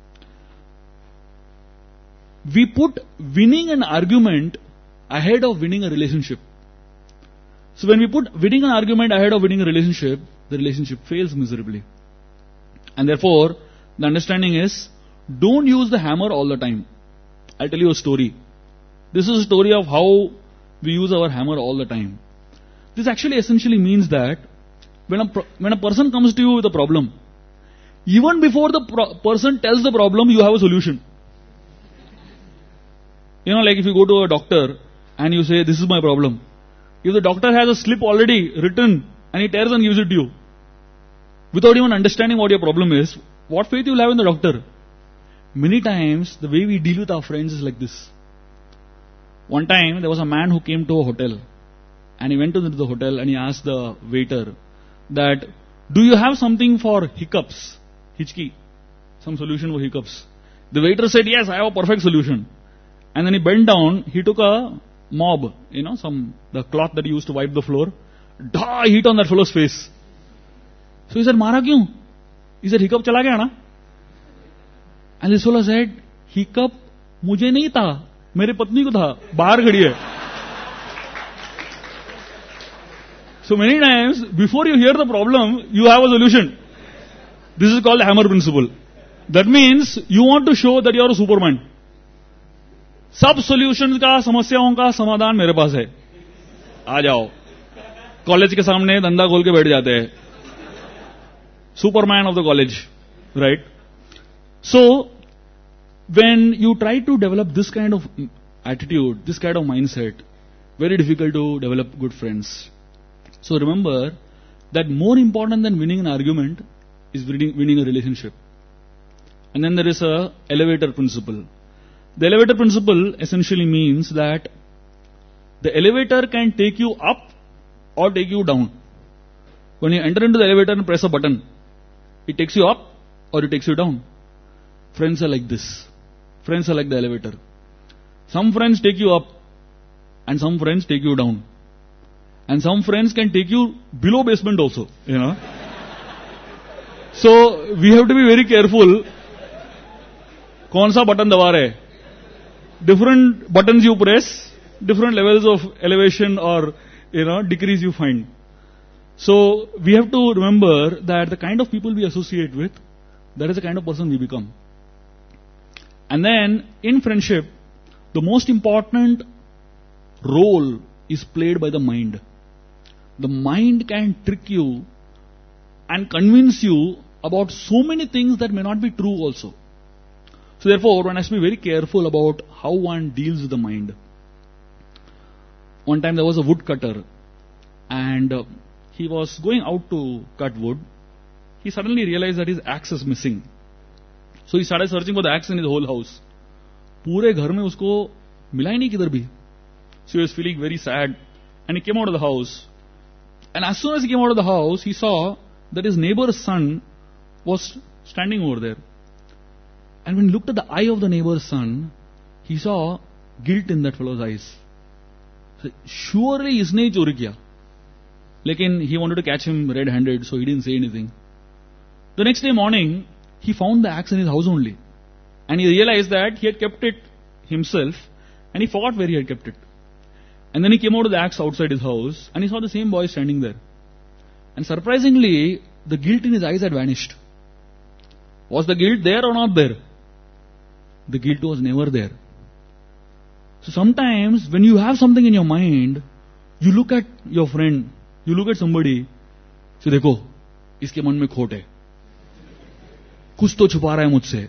We put winning an argument ahead of winning a relationship. So when we put winning an argument ahead of winning a relationship, the relationship fails miserably. And therefore, the understanding is, don't use the hammer all the time. I'll tell you a story. This is a story of how we use our hammer all the time. This actually essentially means that when a, pro- when a person comes to you with a problem, even before the pro- person tells the problem, you have a solution. You know, like if you go to a doctor and you say, "This is my problem." If the doctor has a slip already written and he tears and gives it to you, without even understanding what your problem is, what faith you will have in the doctor? Many times, the way we deal with our friends is like this. One time, there was a man who came to a hotel. And he went into the hotel and he asked the waiter that, do you have something for hiccups? Hichki. Some solution for hiccups. The waiter said, yes, I have a perfect solution. And then he bent down, he took a mop, you know, some, the cloth that he used to wipe the floor, da, hit on that fellow's face. So he said, Mara kyun? He said, hiccup chala gaya na? And this fellow said, hiccup mujhe nahi tha, mere patni ko tha, bahar khadi hai. So many times, before you hear the problem, you have a solution. This is called the hammer principle. That means, you want to show that you are a Superman. सब solutions का समस्याओं का समाधान मेरे पास है आ जाओ college के सामने धंधा खोल के बैठ जाते हैं Superman of the college right so when you try to develop this kind of attitude this kind of mindset very difficult to develop good friends so remember that more important than winning an argument is winning a relationship and then there is a elevator principle. The elevator principle essentially means that the elevator can take you up or take you down. When you enter into the elevator and press a button, it takes you up or it takes you down. Friends are like this. Friends are like the elevator. Some friends take you up and some friends take you down. And some friends can take you below basement also, you know. So, we have to be very careful. कौन सा button दबा रहे? Different buttons you press, different levels of elevation or, you know, decrease you find. So, we have to remember that the kind of people we associate with, that is the kind of person we become. And then, in friendship, the most important role is played by the mind. The mind can trick you and convince you about so many things that may not be true also. So therefore, one has to be very careful about how one deals with the mind. One time there was a woodcutter and uh, he was going out to cut wood. He suddenly realized that his axe is missing. So he started searching for the axe in his whole house. पूरे घर में उसको मिला ही नहीं किधर भी. So he was feeling very sad and he came out of the house. And as soon as he came out of the house, he saw that his neighbor's son was standing over there. And when he looked at the eye of the neighbor's son, he saw guilt in that fellow's eyes. So, surely इसने ही चोरी किया. लेकिन he wanted to catch him red-handed, so he didn't say anything. The next day morning, he found the axe in his house only. And he realized that he had kept it himself, and he forgot where he had kept it. And then he came out of the axe outside his house, and he saw the same boy standing there. And surprisingly, the guilt in his eyes had vanished. Was the guilt there or not there? The guilt was never there. So sometimes when you have something in your mind, you look at your friend, you look at somebody, so देखो, इसके मन में खोट है. कुछ तो छुपा रहा है मुझसे.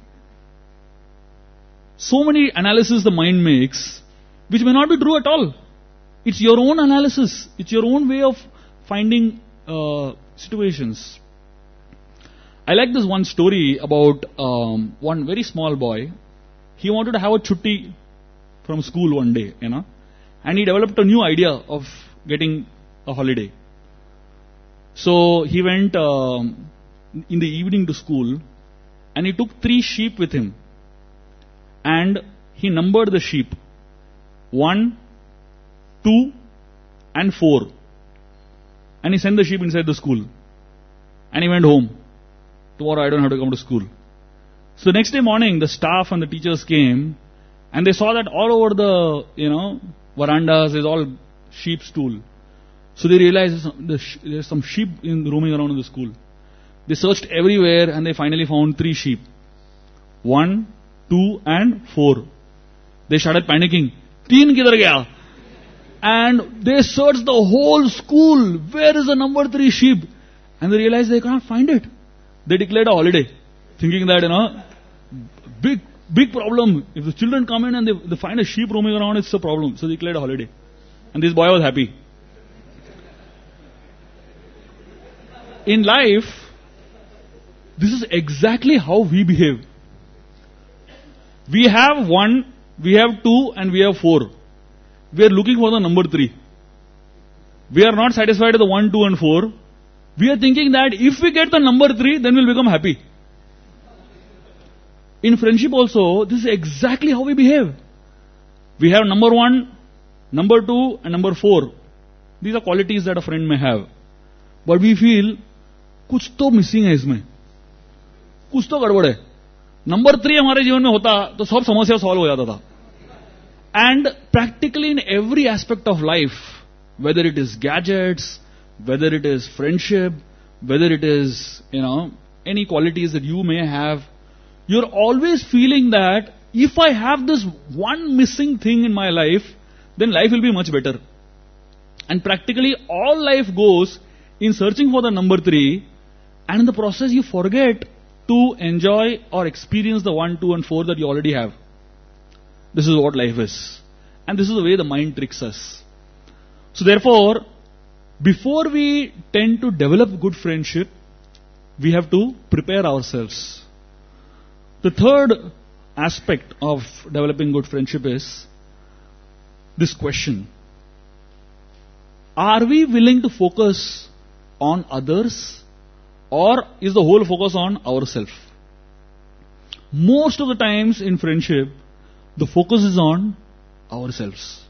So many analysis the mind makes, which may not be true at all. It's your own analysis. It's your own way of finding uh, situations. I like this one story about um, one very small boy. He wanted to have a chutti from school one day, you know, and he developed a new idea of getting a holiday. So he went um, in the evening to school, and he took three sheep with him, and he numbered the sheep, one, two, and four, and he sent the sheep inside the school, and he went home. Tomorrow I don't have to come to school. So next day morning, the staff and the teachers came, and they saw that all over the, you know, verandas is all sheep stool. So they realized there's some sheep in, roaming around in the school. They searched everywhere and they finally found three sheep. One, two, and four. They started panicking. Teen kidhar gaya? And they searched the whole school. Where is the number three sheep? And they realized they can't find it. They declared a holiday, thinking that, you know, big, big problem. If the children come in and they, they find a sheep roaming around, it's a problem. So they declared a holiday. And this boy was happy. In life, this is exactly how we behave. We have one, we have two, and we have four. We are looking for the number three. We are not satisfied with the one, two, and four. We are thinking that if we get the number three, then we'll become happy. In friendship also, this is exactly how we behave. We have number one, number two, and number four. These are qualities that a friend may have. But we feel, कुछ तो missing है इसमें, कुछ तो गड़बड़ है. Number three हमारे जीवन में होता तो सब समस्या सॉल्व हो जाता था. And practically in every aspect of life, whether it is gadgets, whether it is friendship, whether it is, you know, any qualities that you may have, you're always feeling that if I have this one missing thing in my life, then life will be much better. And practically all life goes in searching for the number three, and in the process you forget to enjoy or experience the one, two, and four that you already have. This is what life is. And this is the way the mind tricks us. So therefore, before we tend to develop good friendship, we have to prepare ourselves. The third aspect of developing good friendship is this question. Are we willing to focus on others, or is the whole focus on ourselves? Most of the times in friendship, the focus is on ourselves.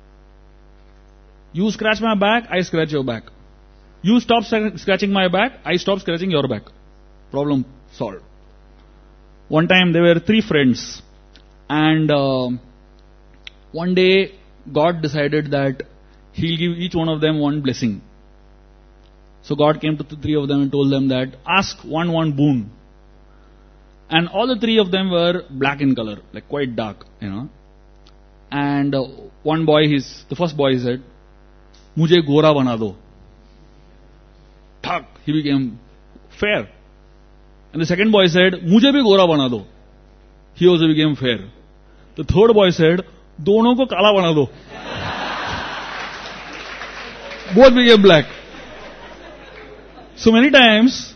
You scratch my back, I scratch your back. You stop scratching my back, I stop scratching your back. Problem solved. One time there were three friends, and uh, one day God decided that He'll give each one of them one blessing. So God came to the three of them and told them that ask one one boon. And all the three of them were black in color, like quite dark, you know. And uh, one boy, his, the first boy said, "Mujhe gora bana do." Thak, he became fair. And the second boy said, "Mujhe bhi gora bana do." He also became fair. The third boy said, "Dono ko kala bana do." Both became black. So many times,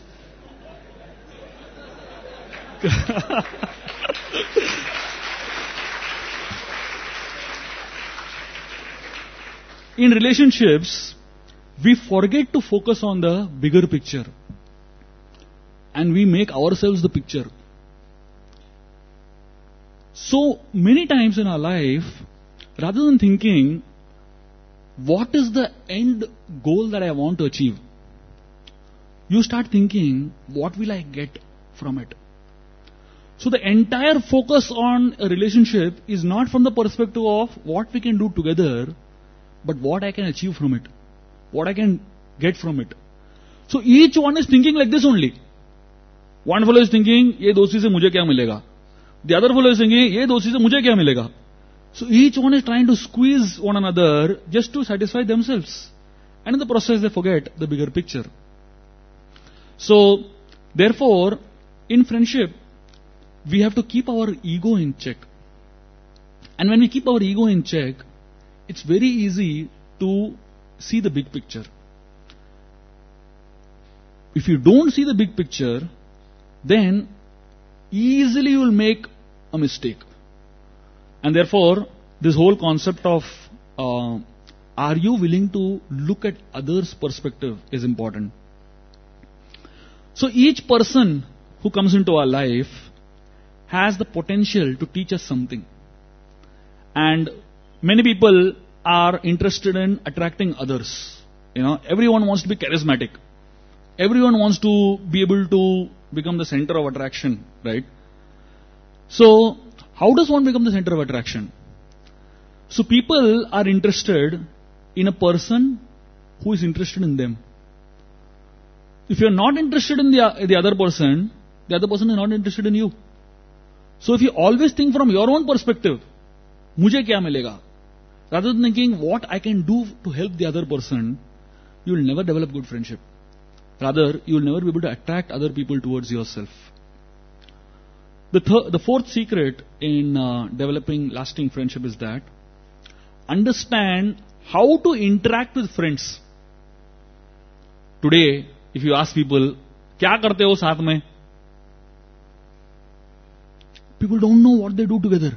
in relationships, we forget to focus on the bigger picture. And we make ourselves the picture. So many times in our life, rather than thinking, what is the end goal that I want to achieve? You start thinking, what will I get from it? So the entire focus on a relationship is not from the perspective of what we can do together, but what I can achieve from it, what I can get from it. So each one is thinking like this only. One fellow is thinking, ये दोस्ती से मुझे क्या मिलेगा? The other fellow is thinking, ये दोस्ती से मुझे क्या मिलेगा? So each one is trying to squeeze one another just to satisfy themselves. And in the process they forget the bigger picture. So, therefore, in friendship, we have to keep our ego in check. And when we keep our ego in check, it's very easy to see the big picture. If you don't see the big picture, then easily you will make a mistake. And therefore, this whole concept of uh, are you willing to look at others' perspective is important. So each person who comes into our life has the potential to teach us something. And many people are interested in attracting others. You know, everyone wants to be charismatic. Everyone wants to be able to become the center of attraction, right? So, how does one become the center of attraction? So people are interested in a person who is interested in them. If you are not interested in the, the other person, the other person is not interested in you. So if you always think from your own perspective, मुझे क्या मिलेगा? Rather than thinking what I can do to help the other person, you will never develop good friendship. Rather, you will never be able to attract other people towards yourself. The, th- the fourth secret in uh, developing lasting friendship is that understand how to interact with friends. Today, if you ask people, क्या करते हो साथ में? people don't know what they do together.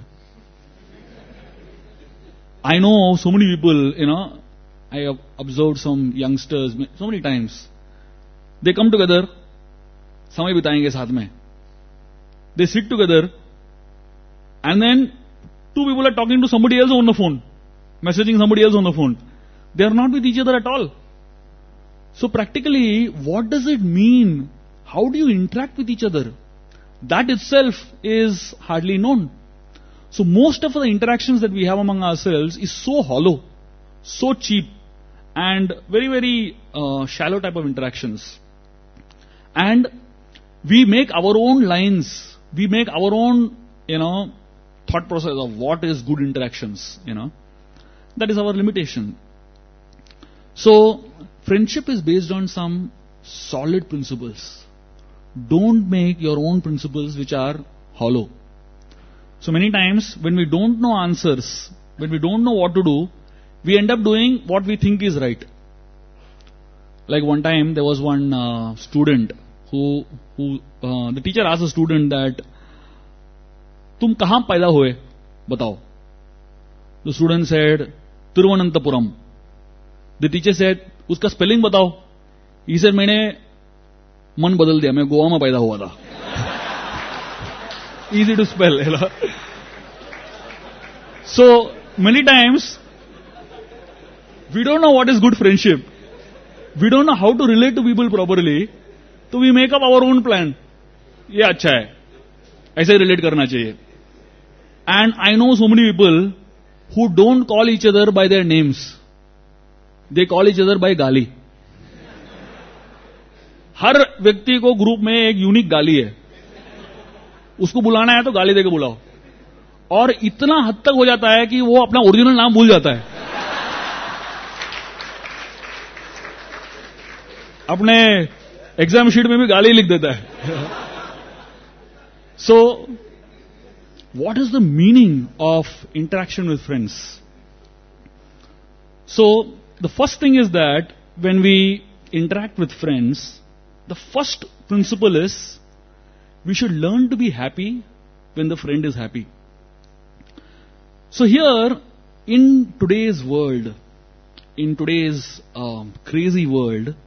I know so many people, you know, I have observed some youngsters so many times. They come together, समय बिताएंगे साथ में. They sit together, and then two people are talking to somebody else on the phone, messaging somebody else on the phone. They are not with each other at all. So practically, what does it mean? How do you interact with each other? That itself is hardly known. So most of the interactions that we have among ourselves is so hollow, so cheap, and very, very uh, shallow type of interactions. And we make our own lines, we make our own, you know, thought process of what is good interactions, you know. That is our limitation. So, friendship is based on some solid principles. Don't make your own principles which are hollow. So many times when we don't know answers, when we don't know what to do, we end up doing what we think is right. Like one time there was one uh, student who, who uh, the teacher asked the student that, "Tum kahan paida hue? Batao." The student said, "Tiruvananthapuram." The teacher said, "Uska spelling batao." He said, "मैंने मन बदल दिया, मैं गोवा में पैदा हुआ था." Easy to spell, you know. So many times we don't know what is good friendship. We don't know how to relate to people properly. So we make up our own plan. ये अच्छा है, ऐसे relate करना चाहिए. And I know so many people who don't call each other by their names. They call each other by गाली. हर व्यक्ति को group में एक यूनिक गाली है. उसको बुलाना है तो गाली देके बुलाओ. और इतना हद तक हो जाता है कि वो अपना ओरिजिनल नाम भूल जाता है. अपने एग्जाम शीट में भी गाली लिख देता है. सो what is the meaning of interaction with friends? So, the first thing is that when we interact with friends, the first principle is we should learn to be happy when the friend is happy. So here, in today's world, in today's uh, crazy world,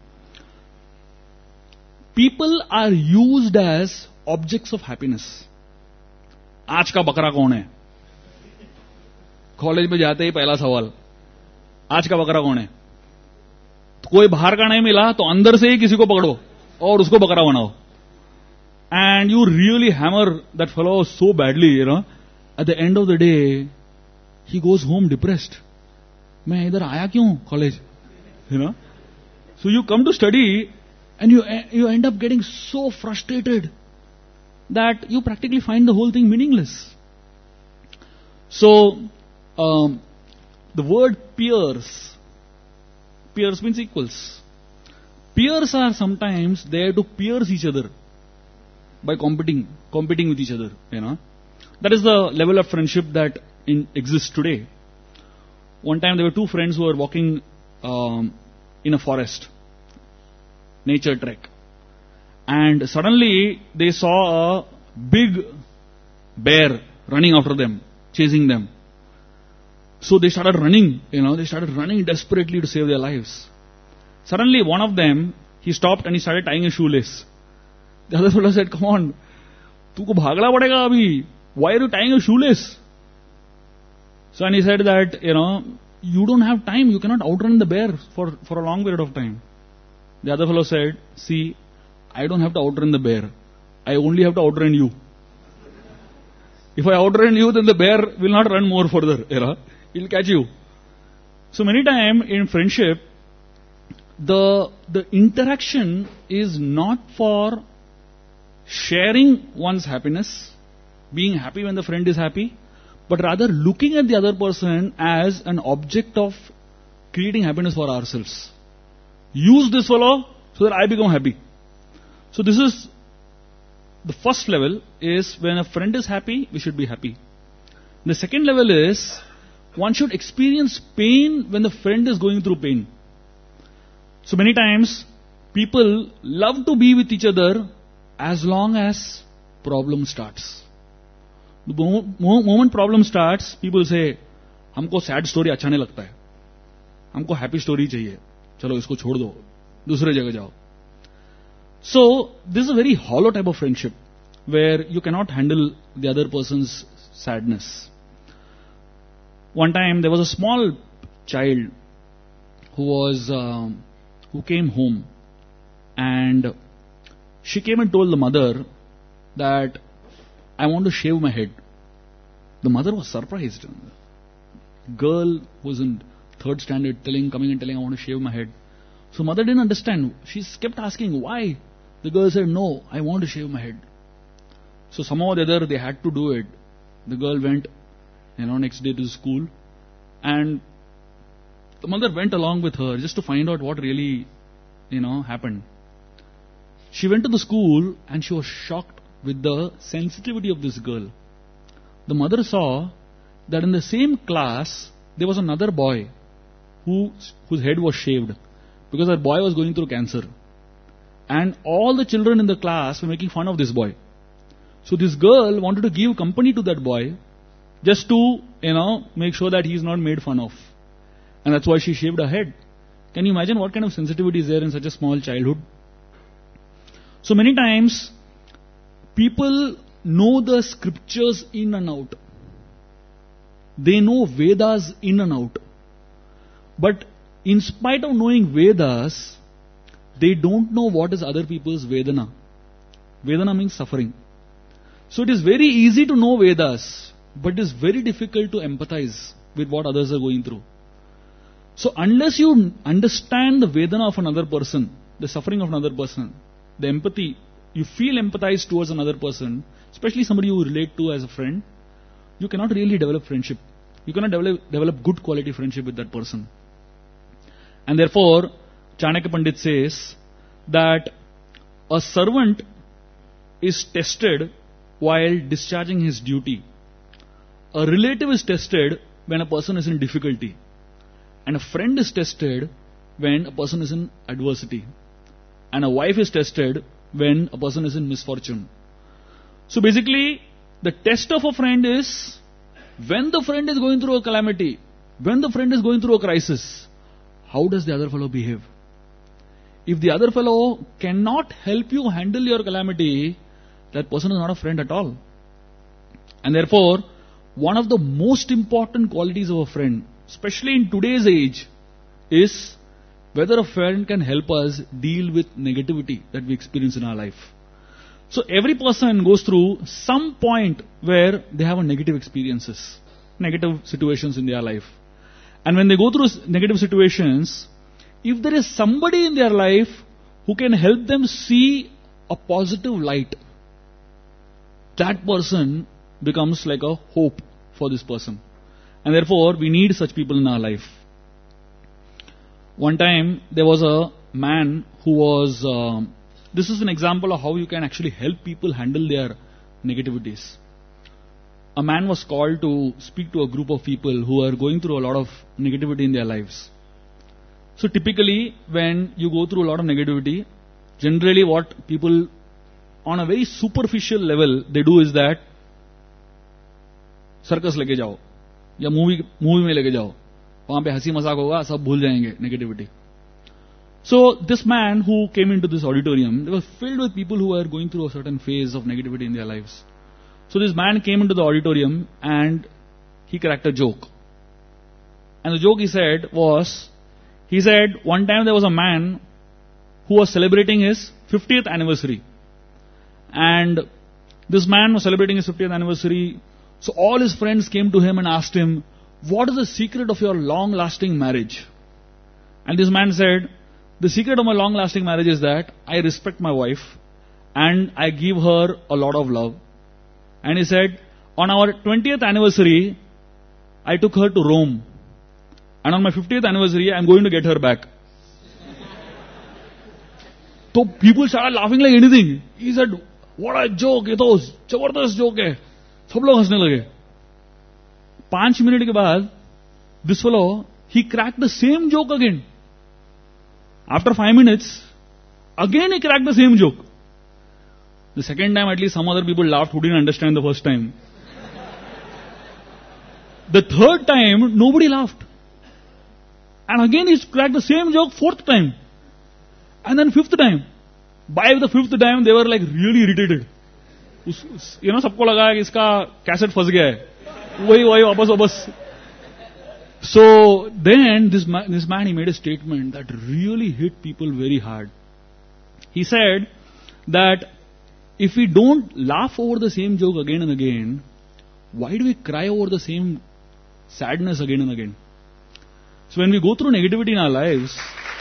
people are used as objects of happiness. आज का बकरा कौन है? College में जाते ही पहला सवाल, आज का बकरा कौन है? तो कोई बाहर का नहीं मिला तो अंदर से ही किसी को पकड़ो और उसको बकरा बनाओ. And you really hammer that fellow so badly, you know. At the end of the day, he goes home depressed. मैं इधर आया क्यों college? You know. So you come to study and you you end up getting so frustrated that you practically find the whole thing meaningless. So, um, the word peers, peers means equals. Peers are sometimes there to pierce each other by competing, competing with each other, you know. That is the level of friendship that in, exists today. One time there were two friends who were walking um, in a forest, nature trek. And suddenly they saw a big bear running after them, chasing them. So they started running, you know, they started running desperately to save their lives. Suddenly one of them, he stopped and he started tying a shoelace. The other fellow said, "Come on, तुमको भागना पड़ेगा अभी. Why are you tying a shoelace?" So and he said that, you know, you don't have time, you cannot outrun the bear for, for a long period of time. The other fellow said, "See, I don't have to outrun the bear. I only have to outrun you. If I outrun you, then the bear will not run more further. You know, he'll catch you." So many times in friendship, the the interaction is not for sharing one's happiness, being happy when the friend is happy, but rather looking at the other person as an object of creating happiness for ourselves. Use this fellow so that I become happy. So this is the first level, is when a friend is happy, we should be happy. The second level is one should experience pain when the friend is going through pain. So many times people love to be with each other as long as problem starts. The mo- mo- moment problem starts, people say, हमको sad story अच्छा नहीं लगता है, हमको happy story चाहिए, चलो इसको छोड़ दो, दूसरे जगह जाओ. So this is a very hollow type of friendship where you cannot handle the other person's sadness. One time there was a small child who was um, who came home, and she came and told the mother that I want to shave my head. The mother was surprised. Girl who was in third standard telling, coming and telling, I want to shave my head. So mother didn't understand. She kept asking why. The girl said, no, I want to shave my head. So somehow or the other they had to do it. The girl went, you know, next day to school, and the mother went along with her just to find out what really, you know, happened. She went to the school and she was shocked with the sensitivity of this girl. The mother saw that in the same class there was another boy who, whose head was shaved because that boy was going through cancer. And all the children in the class were making fun of this boy. So this girl wanted to give company to that boy just to, you know, make sure that he is not made fun of. And that's why she shaved her head. Can you imagine what kind of sensitivity is there in such a small childhood? So many times, people know the scriptures in and out. They know Vedas in and out. But in spite of knowing Vedas, they don't know what is other people's Vedana. Vedana means suffering. So it is very easy to know Vedas, but it is very difficult to empathize with what others are going through. So unless you understand the Vedana of another person, the suffering of another person, the empathy, you feel empathized towards another person, especially somebody you relate to as a friend, you cannot really develop friendship. You cannot develop, develop good quality friendship with that person. And therefore, Chanakya Pandit says that a servant is tested while discharging his duty. A relative is tested when a person is in difficulty. And a friend is tested when a person is in adversity. And a wife is tested when a person is in misfortune. So basically, the test of a friend is when the friend is going through a calamity, when the friend is going through a crisis, how does the other fellow behave? If the other fellow cannot help you handle your calamity, that person is not a friend at all. And therefore, one of the most important qualities of a friend, especially in today's age, is whether a friend can help us deal with negativity that we experience in our life. So every person goes through some point where they have a negative experiences, negative situations in their life. And when they go through negative situations, if there is somebody in their life who can help them see a positive light, that person becomes like a hope for this person. And therefore, we need such people in our life. One time, there was a man who was, um, this is an example of how you can actually help people handle their negativities. A man was called to speak to a group of people who are going through a lot of negativity in their lives. So typically, when you go through a lot of negativity, generally what people on a very superficial level, they do is that circus लेके जाओ या movie movie में लेके जाओ, वहां पे हंसी मजाक होगा, सब भूल जाएंगे negativity. So this man who came into this auditorium, they were filled with people who were going through a certain phase of negativity in their lives. So this man came into the auditorium and he cracked a joke. And the joke he said was, he said one time there was a man who was celebrating his fiftieth anniversary. And this man was celebrating his fiftieth anniversary. So all his friends came to him and asked him, what is the secret of your long-lasting marriage? And this man said, the secret of my long-lasting marriage is that I respect my wife and I give her a lot of love. And he said, on our twentieth anniversary, I took her to Rome. And on my fiftieth anniversary, I am going to get her back. So people started laughing like anything. He said, what a joke, ये तो जबरदस्त joke है. सब लोग हंसने लगे. पांच minute के बाद, this fellow, he cracked the same joke again. After five minutes, again he cracked the same joke. The second time, at least some other people laughed who didn't understand the first time. The third time, nobody laughed. And again he cracked the same joke fourth time. And then fifth time. By the fifth time, they were like really irritated. उस, उस, you know, सबको लगा कि इसका cassette फंस गया है. वही वही वापस वापस. So then this man, this man he made a statement that really hit people very hard. He said that if we don't laugh over the same joke again and again, why do we cry over the same sadness again and again? So when we go through negativity in our lives,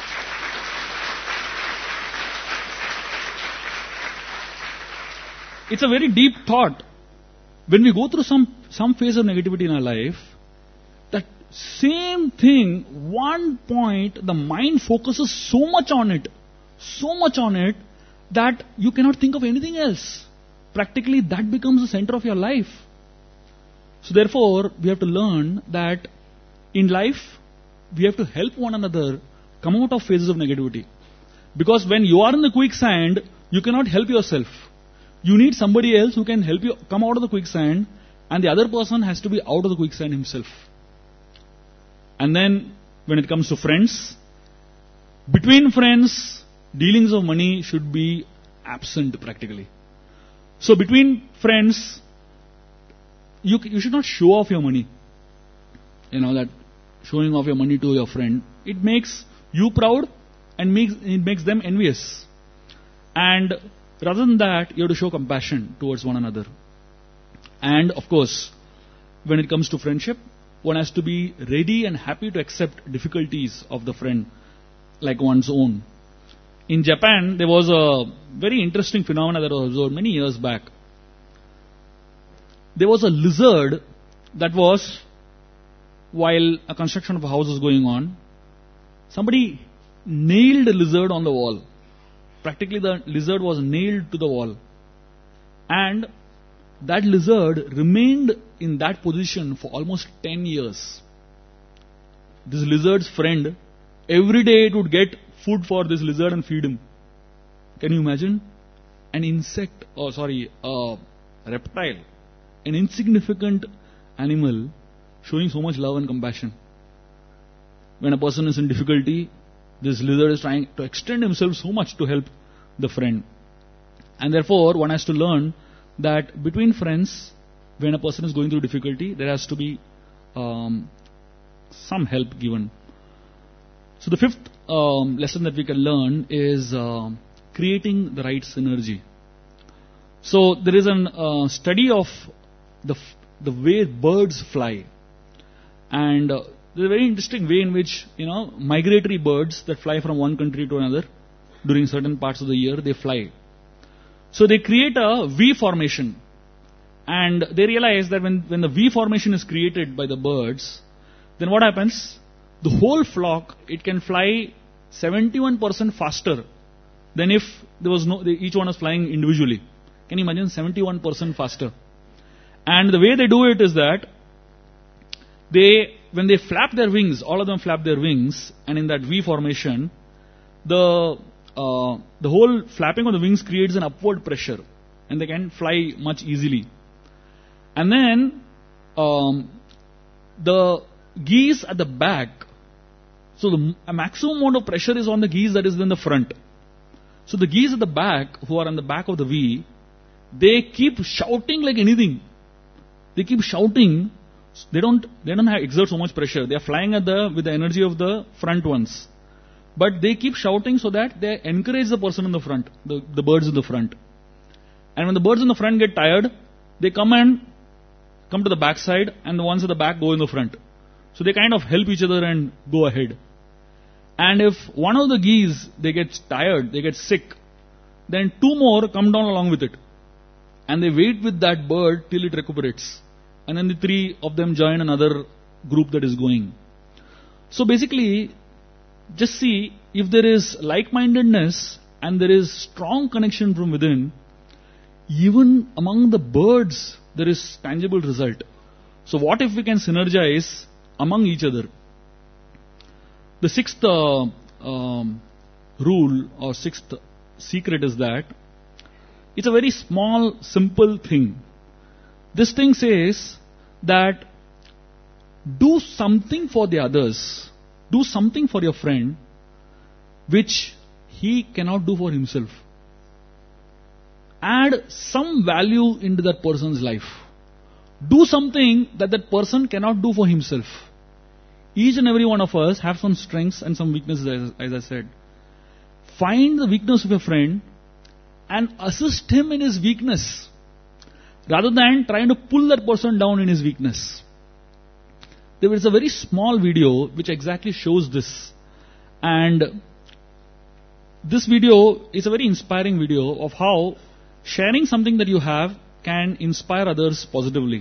it's a very deep thought. When we go through some, some phase of negativity in our life, that same thing, one point, the mind focuses so much on it, so much on it, that you cannot think of anything else. Practically, that becomes the center of your life. So therefore, we have to learn that in life, we have to help one another come out of phases of negativity. Because when you are in the quicksand, you cannot help yourself. You need somebody else who can help you come out of the quicksand, and the other person has to be out of the quicksand himself. And then, when it comes to friends, between friends, dealings of money should be absent practically. So between friends, you, you should not show off your money. You know, that showing off your money to your friend, it makes you proud and makes, it makes them envious. And rather than that, you have to show compassion towards one another. And of course, when it comes to friendship, one has to be ready and happy to accept difficulties of the friend like one's own. In Japan, there was a very interesting phenomenon that was observed many years back. There was a lizard that was, while a construction of a house was going on, somebody nailed a lizard on the wall. Practically the lizard was nailed to the wall. And that lizard remained in that position for almost ten years. This lizard's friend, every day it would get food for this lizard and feed him. Can you imagine? An insect, oh sorry, a reptile, an insignificant animal showing so much love and compassion. When a person is in difficulty, this lizard is trying to extend himself so much to help the friend. And therefore, one has to learn that between friends, when a person is going through difficulty, there has to be um, some help given. So the fifth um, lesson that we can learn is uh, creating the right synergy. So there is a uh, study of the f- the way birds fly, and uh, there's a very interesting way in which, you know, migratory birds that fly from one country to another during certain parts of the year, they fly. So they create a V formation, and they realize that when, when the V formation is created by the birds, then what happens? The whole flock, it can fly seventy-one percent faster than if there was no, they, each one was flying individually. Can you imagine? seventy-one percent faster. And the way they do it is that they, when they flap their wings, all of them flap their wings, and in that V formation, the uh, the whole flapping of the wings creates an upward pressure, and they can fly much easily. And then um, the geese at the back, so the a maximum amount of pressure is on the geese that is in the front. So the geese at the back, who are on the back of the V, they keep shouting like anything. They keep shouting. They don't. They don't have, exert so much pressure. They are flying at the with the energy of the front ones, but they keep shouting so that they encourage the person in the front, the, the birds in the front. And when the birds in the front get tired, they come and come to the back side, and the ones at the back go in the front. So they kind of help each other and go ahead. And if one of the geese, they get tired, they get sick, then two more come down along with it. And they wait with that bird till it recuperates. And then the three of them join another group that is going. So basically, just see, if there is like-mindedness and there is strong connection from within, even among the birds, there is tangible result. So what if we can synergize among each other? The sixth uh, um, rule or sixth secret is that it's a very small, simple thing. This thing says that do something for the others, do something for your friend, which he cannot do for himself. Add some value into that person's life. Do something that that person cannot do for himself. Each and every one of us have some strengths and some weaknesses, as, as I said. Find the weakness of your friend and assist him in his weakness, rather than trying to pull that person down in his weakness. There is a very small video which exactly shows this. And this video is a very inspiring video of how sharing something that you have can inspire others positively.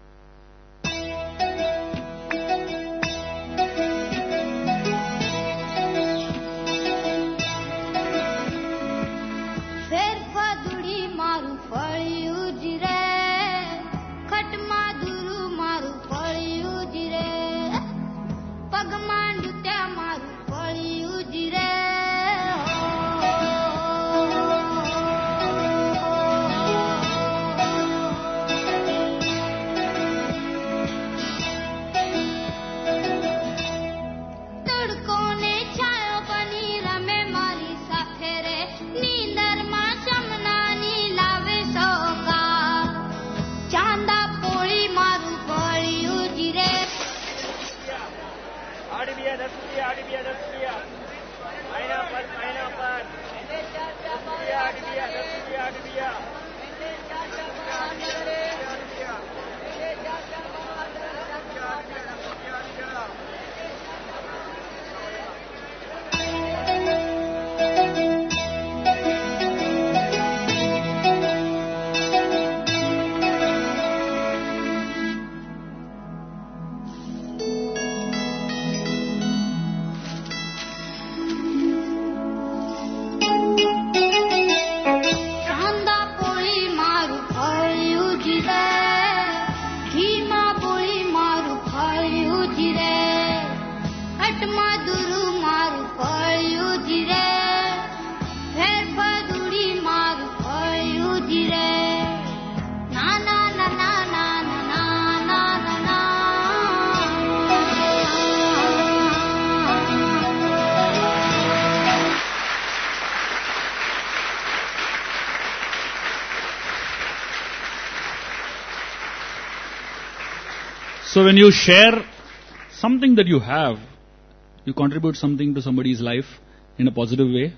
So when you share something that you have, you contribute something to somebody's life in a positive way,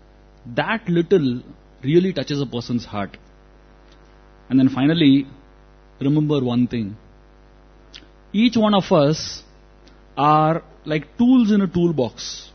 that little really touches a person's heart. And then finally, remember one thing. Each one of us are like tools in a toolbox.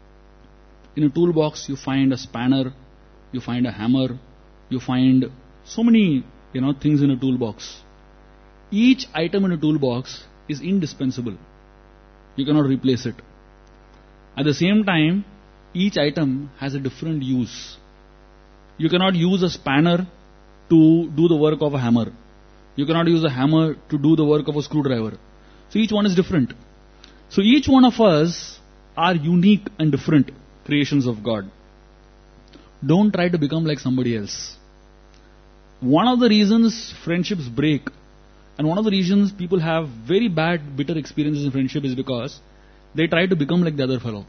In a toolbox, you find a spanner, you find a hammer, you find so many, you know, things in a toolbox. Each item in a toolbox is indispensable. You cannot replace it. At the same time, each item has a different use. You cannot use a spanner to do the work of a hammer. You cannot use a hammer to do the work of a screwdriver. So each one is different. So each one of us are unique and different creations of God. Don't try to become like somebody else. One of the reasons friendships break, and one of the reasons people have very bad, bitter experiences in friendship, is because they try to become like the other fellow.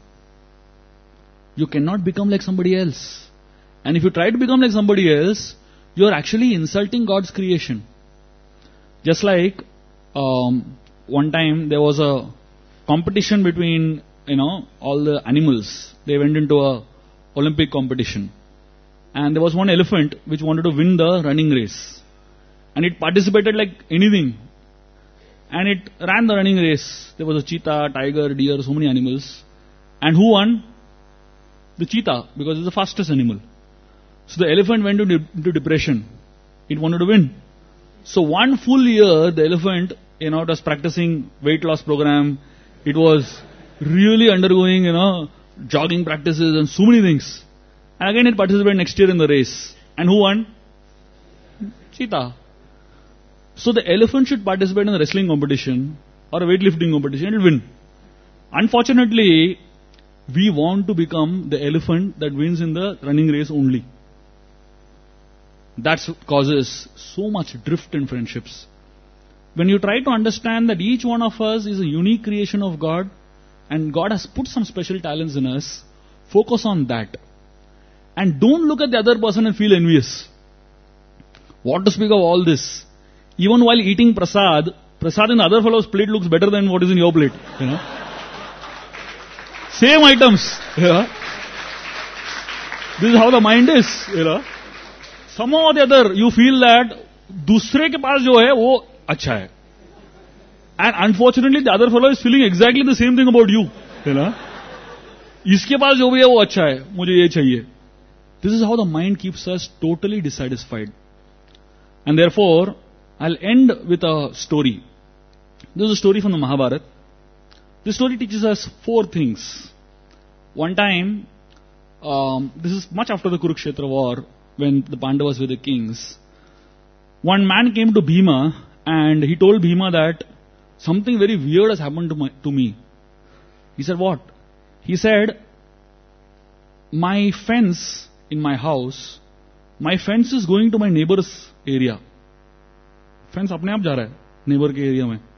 You cannot become like somebody else. And if you try to become like somebody else, you are actually insulting God's creation. Just like um, one time there was a competition between, you know, all the animals. They went into a Olympic competition. And there was one elephant which wanted to win the running race. And it participated like anything. And it ran the running race. There was a cheetah, tiger, deer, so many animals. And who won? The cheetah, because it's the fastest animal. So the elephant went into, into depression. It wanted to win. So one full year, the elephant, you know, was practicing weight loss program. It was really undergoing, you know, jogging practices and so many things. And again it participated next year in the race. And who won? Cheetah. So the elephant should participate in a wrestling competition or a weightlifting competition and it will win. Unfortunately, we want to become the elephant that wins in the running race only. That causes so much drift in friendships. when you try to understand that each one of us is a unique creation of God, and God has put some special talents in us, focus on that. And don't look at the other person and feel envious. What to speak of all this? Even while eating prasad, prasad in the other fellow's plate looks better than what is in your plate. You know? Same items. You know? This is how the mind is. You know? Somehow or the other, you feel that दूसरे के पास जो है वो अच्छा है. And unfortunately, the other fellow is feeling exactly the same thing about you. You know? इसके पास जो भी है वो अच्छा है, मुझे ये चाहिए. This is how the mind keeps us totally dissatisfied. And therefore, I'll end with a story. This is a story from the Mahabharata. This story teaches us four things. One time, um, this is much after the Kurukshetra war, when the Pandavas were the kings. One man came to Bhima and he told Bhima that something very weird has happened to, my, to me. He said, what? He said, my fence in my house, my fence is going to my neighbor's area. Fence apne aap ja raha hai, neighbor ke area mein.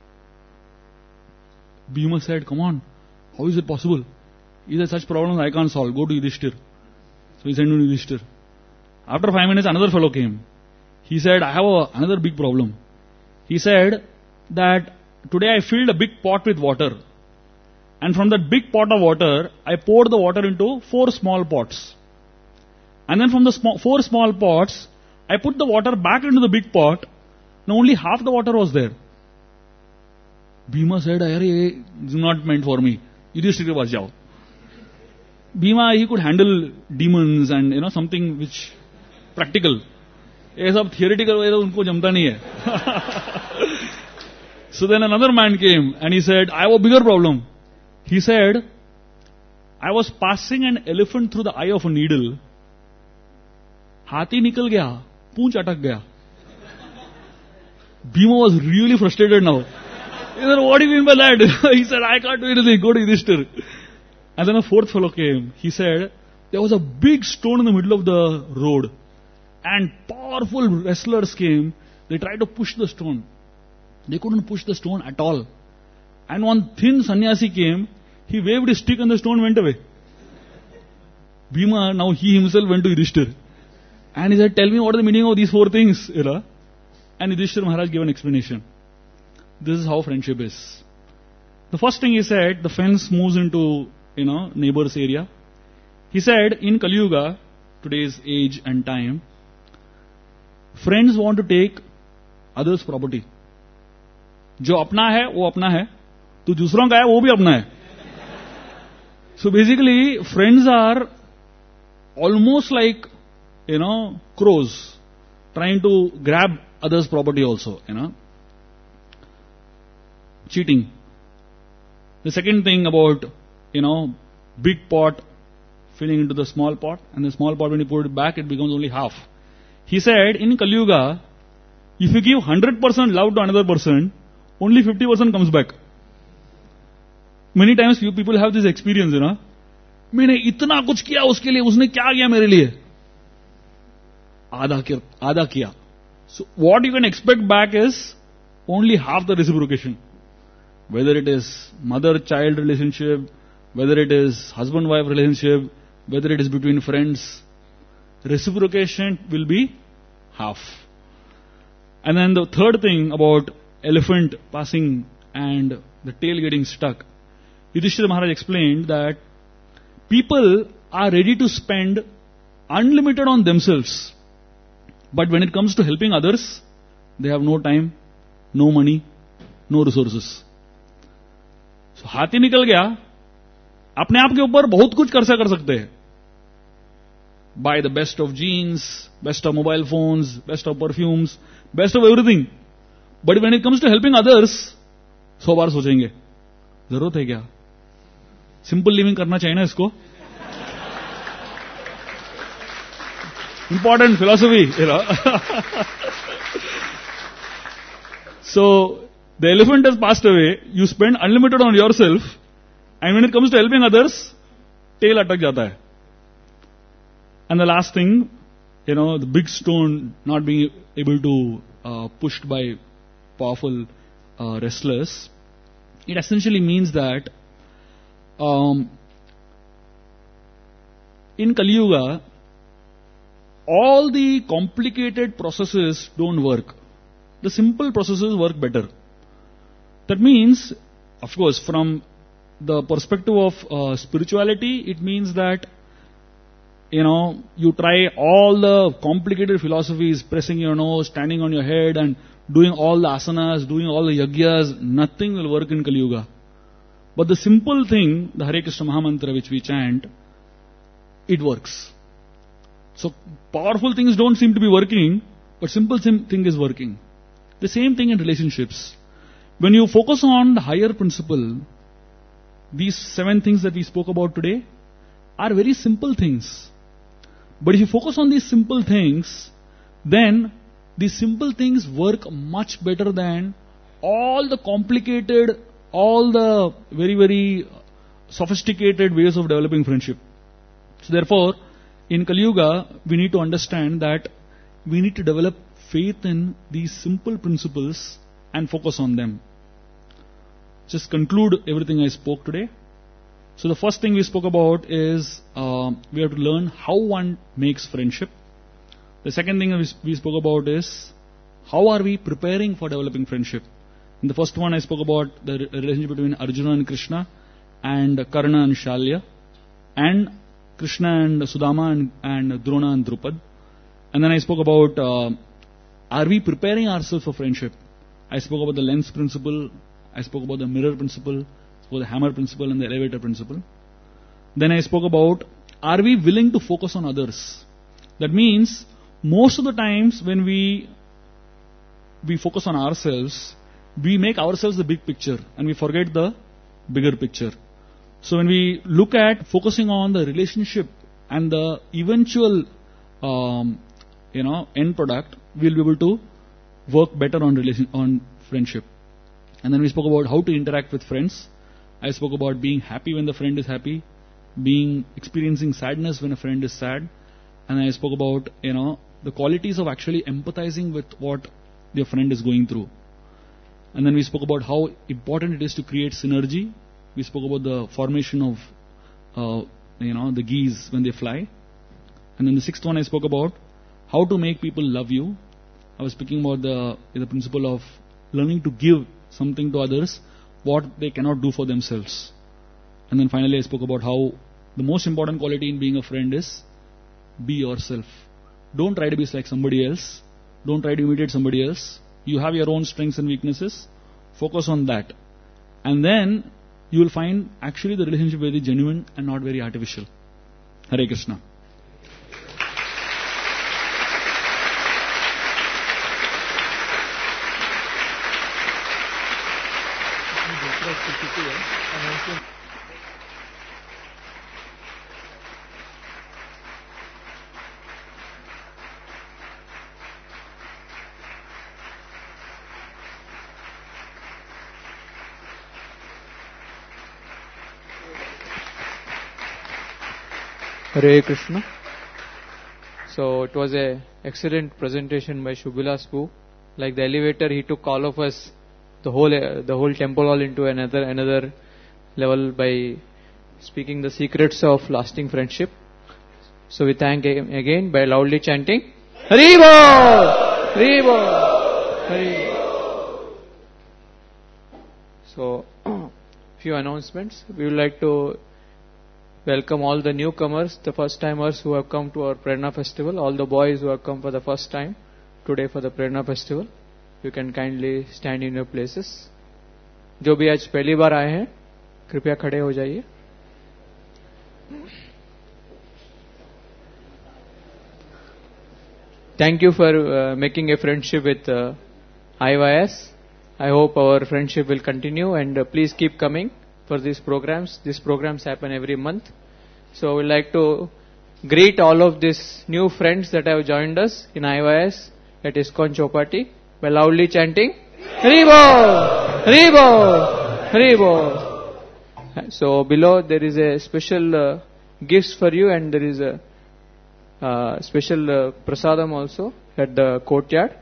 Bhima said, come on, how is it possible? He said, such problems I can't solve, go to Yudhishthir. So he sent to Yudhishthir. After five minutes, another fellow came. He said, I have a, another big problem. He said that today I filled a big pot with water. And from that big pot of water, I poured the water into four small pots. And then from the small, four small pots, I put the water back into the big pot. Now only half the water was there. Bhima said, this is not meant for me. Yudhishthira ke paas jao. Bhima, he could handle demons and, you know, something which practical. ये सब theoretical way तो उनको जमता नहीं है. So then another man came and he said, I have a bigger problem. He said, I was passing an elephant through the eye of a needle. हाथी निकल गया, पूंछ अटक गया. Bhima was really frustrated now. He said, what do you mean by that? He said, I can't do anything, go to Yudhishthir. And then a fourth fellow came. He said, there was a big stone in the middle of the road. And powerful wrestlers came. They tried to push the stone. They couldn't push the stone at all. And one thin sannyasi came. He waved his stick and the stone went away. Bhima, now he himself went to Yudhishthir. And he said, tell me what is the meaning of these four things. You know? And Yudhishthira Maharaj gave an explanation. This is how friendship is. The first thing he said, the fence moves into, you know, neighbor's area. He said, in Kali Yuga, today's age and time, friends want to take others' property. जो अपना है, वो अपना है. तो दूसरों का है, वो भी अपना है. So basically, friends are almost like, you know, crows trying to grab others' property also, you know. Cheating. The second thing about, you know, big pot filling into the small pot, and the small pot, when you put it back, it becomes only half. He said, in Kali Yuga, if you give one hundred percent love to another person, only fifty percent comes back. Many times you people have this experience, you know. मैंने इतना कुछ किया उसके लिए, उसने क्या किया मेरे लिए? आधा किया, आधा किया. So what you can expect back is only half the reciprocation. Whether it is mother-child relationship, whether it is husband-wife relationship, whether it is between friends, reciprocation will be half. And then the third thing about elephant passing and the tail getting stuck. Yudhishthira Maharaj explained that people are ready to spend unlimited on themselves. But when it comes to helping others, they have no time, no money, no resources. So हाथी निकल गया, अपने आप के ऊपर बहुत कुछ कर कर सकते हैं. Buy the best of jeans, best of mobile phones, best of perfumes, best of everything. But when it comes to helping others, सौ बार सोचेंगे, जरूरत है क्या? सिंपल लिविंग करना चाहिए ना इसको. Important philosophy, you know. So, the elephant has passed away, you spend unlimited on yourself, and when it comes to helping others, tail attack jata hai. And the last thing, you know, the big stone not being able to uh, pushed by powerful uh, wrestlers. It essentially means that um, in Kali Yuga, all the complicated processes don't work. The simple processes work better. That means, of course, from the perspective of uh, spirituality, it means that, you know, you try all the complicated philosophies, pressing your nose, standing on your head, and doing all the asanas, doing all the yagyas, nothing will work in Kali Yuga. But the simple thing, the Hare Krishna Mahamantra which we chant, it works. So powerful things don't seem to be working, but simple sim- thing is working. The same thing in relationships. When you focus on the higher principle, these seven things that we spoke about today are very simple things. But if you focus on these simple things, then these simple things work much better than all the complicated, all the very, very sophisticated ways of developing friendship. So therefore, in Kali Yuga, we need to understand that we need to develop faith in these simple principles and focus on them. Just conclude everything I spoke today. So the first thing we spoke about is uh, we have to learn how one makes friendship. The second thing we, we spoke about is how are we preparing for developing friendship. In the first one I spoke about the relationship between Arjuna and Krishna, and Karna and Shalya, and Krishna and Sudama, and, and Drona and Drupad. And then I spoke about uh, are we preparing ourselves for friendship. I spoke about the lens principle, I spoke about the mirror principle, I spoke about the hammer principle and the elevator principle. Then I spoke about are we willing to focus on others. That means most of the times when we we focus on ourselves, we make ourselves the big picture and we forget the bigger picture. So when we look at focusing on the relationship and the eventual um, you know end product, we'll be able to work better on relation on friendship. And then we spoke about how to interact with friends. I spoke about being happy when the friend is happy, being experiencing sadness when a friend is sad, and I spoke about you know the qualities of actually empathizing with what your friend is going through. And then we spoke about how important it is to create synergy. We spoke about the formation of uh, you know the geese when they fly. And then the sixth one I spoke about how to make people love you. I was speaking about the the principle of learning to give something to others what they cannot do for themselves. And then finally I spoke about how the most important quality in being a friend is be yourself. Don't try to be like somebody else. Don't try to imitate somebody else. You have your own strengths and weaknesses. Focus on that. And then you will find actually the relationship very genuine and not very artificial. Hare Krishna. Hare Krishna. So it was a excellent presentation by Shubhilas Bu. Like the elevator, he took all of us, the whole uh, the whole temple hall into another another level by speaking the secrets of lasting friendship. So we thank him again by loudly chanting Haribo! Haribo! Haribo! So few announcements. We would like to welcome all the newcomers, the first timers who have come to our Prerna Festival, all the boys who have come for the first time today for the Prerna Festival. You can kindly stand in your places. जो भी आज पहली बार आए हैं, कृपया खड़े हो जाइए. Thank you for uh, making a friendship with uh, I Y S. I hope our friendship will continue, and uh, please keep coming for these programs. These programs happen every month. So we'd like to greet all of these new friends that have joined us in I Y S at ISKCON Chowpatty by loudly chanting Haribo! Haribo! Haribo! So below there is a special uh, gifts for you, and there is a uh, special uh, prasadam also at the courtyard.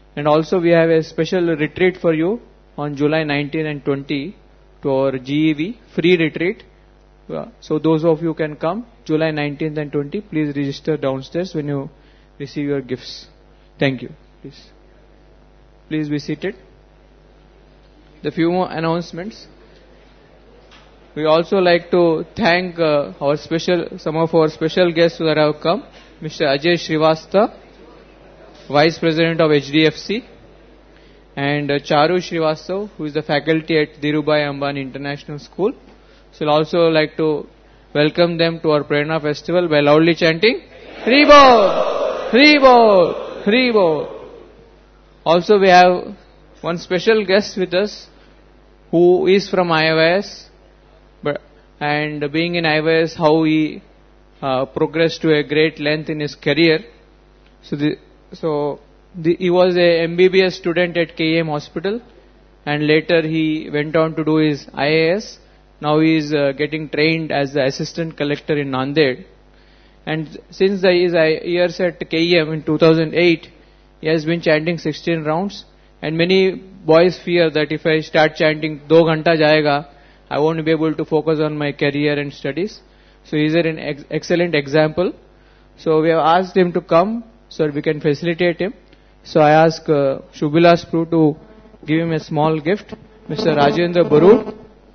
And also we have a special retreat for you on July nineteenth and twentieth to our G E V, free retreat. Uh, So those of you can come, July nineteenth and twentieth, please register downstairs when you receive your gifts. Thank you. Please. Please be seated. The few more announcements. We also like to thank uh, our special, some of our special guests that have come. Mister Ajay Srivastava, Vice President of H D F C, and uh, Charu Srivastava, who is the faculty at Dhirubhai Ambani International School. So we'll also like to welcome them to our Prerna Festival by loudly chanting, Haribol! Haribol! Haribol! Also we have one special guest with us who is from I V I S, but, and being in I V I S, how he uh, progressed to a great length in his career. So, the, so the, he was a M B B S student at K E M Hospital, and later he went on to do his I A S. Now he is uh, getting trained as the assistant collector in Nanded. And since the, his years at K E M in two thousand eight, he has been chanting sixteen rounds. And many boys fear that if I start chanting do ghanta jayega, I won't be able to focus on my career and studies. So he is an ex- excellent example. So we have asked him to come so we can facilitate him. So I ask uh, Shubhilas Prue to give him a small gift. Mister Rajendra Barur.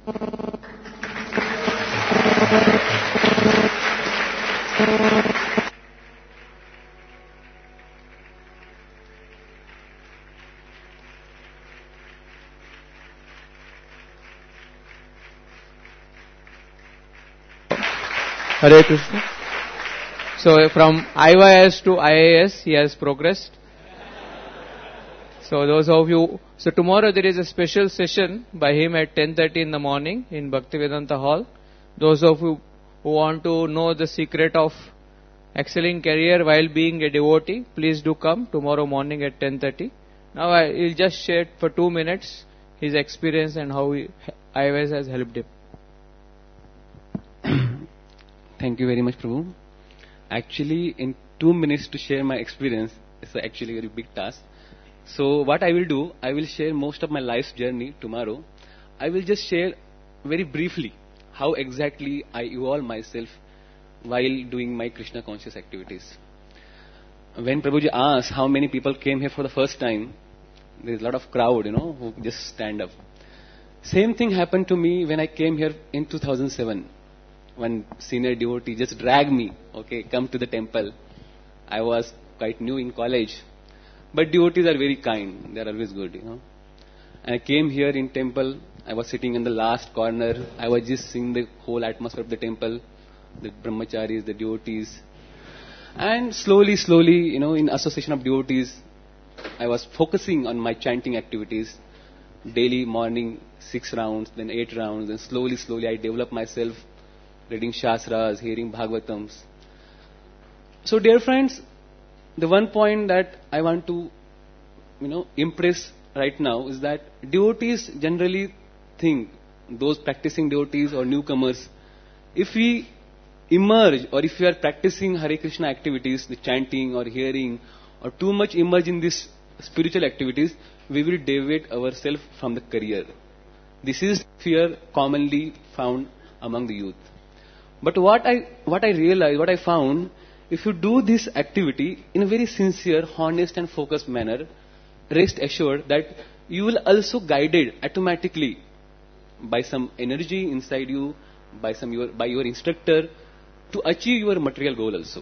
Hare Krishna. So from I V I S to I A S, he has progressed. So those of you, so tomorrow there is a special session by him at ten thirty in the morning in Bhaktivedanta Hall. Those of you who want to know the secret of excelling career while being a devotee, please do come tomorrow morning at ten thirty. Now I will just share for two minutes his experience and how he, I V I S has helped him. Thank you very much, Prabhu. Actually, in two minutes to share my experience is actually a very big task. So what I will do, I will share most of my life's journey tomorrow. I will just share very briefly how exactly I evolve myself while doing my Krishna conscious activities. When Prabhuji asked how many people came here for the first time, there is a lot of crowd, you know, who just stand up. Same thing happened to me when I came here in two thousand seven. One senior devotee just dragged me, okay, come to the temple. I was quite new in college. But devotees are very kind. They are always good, you know. And I came here in temple. I was sitting in the last corner. I was just seeing the whole atmosphere of the temple, the brahmacharis, the devotees. And slowly, slowly, you know, in association of devotees, I was focusing on my chanting activities. Daily, morning, six rounds, then eight rounds. Then slowly, slowly, I developed myself, reading Shastras, hearing Bhagavatams. So, dear friends, the one point that I want to, you know, impress right now is that devotees generally think, those practicing devotees or newcomers, if we emerge or if we are practicing Hare Krishna activities, the chanting or hearing, or too much immerse in these spiritual activities, we will deviate ourselves from the career. This is fear commonly found among the youth. But what I what I realized, what I found, if you do this activity in a very sincere, honest and focused manner, rest assured that you will also guided automatically by some energy inside you, by some your, by your instructor, to achieve your material goal also.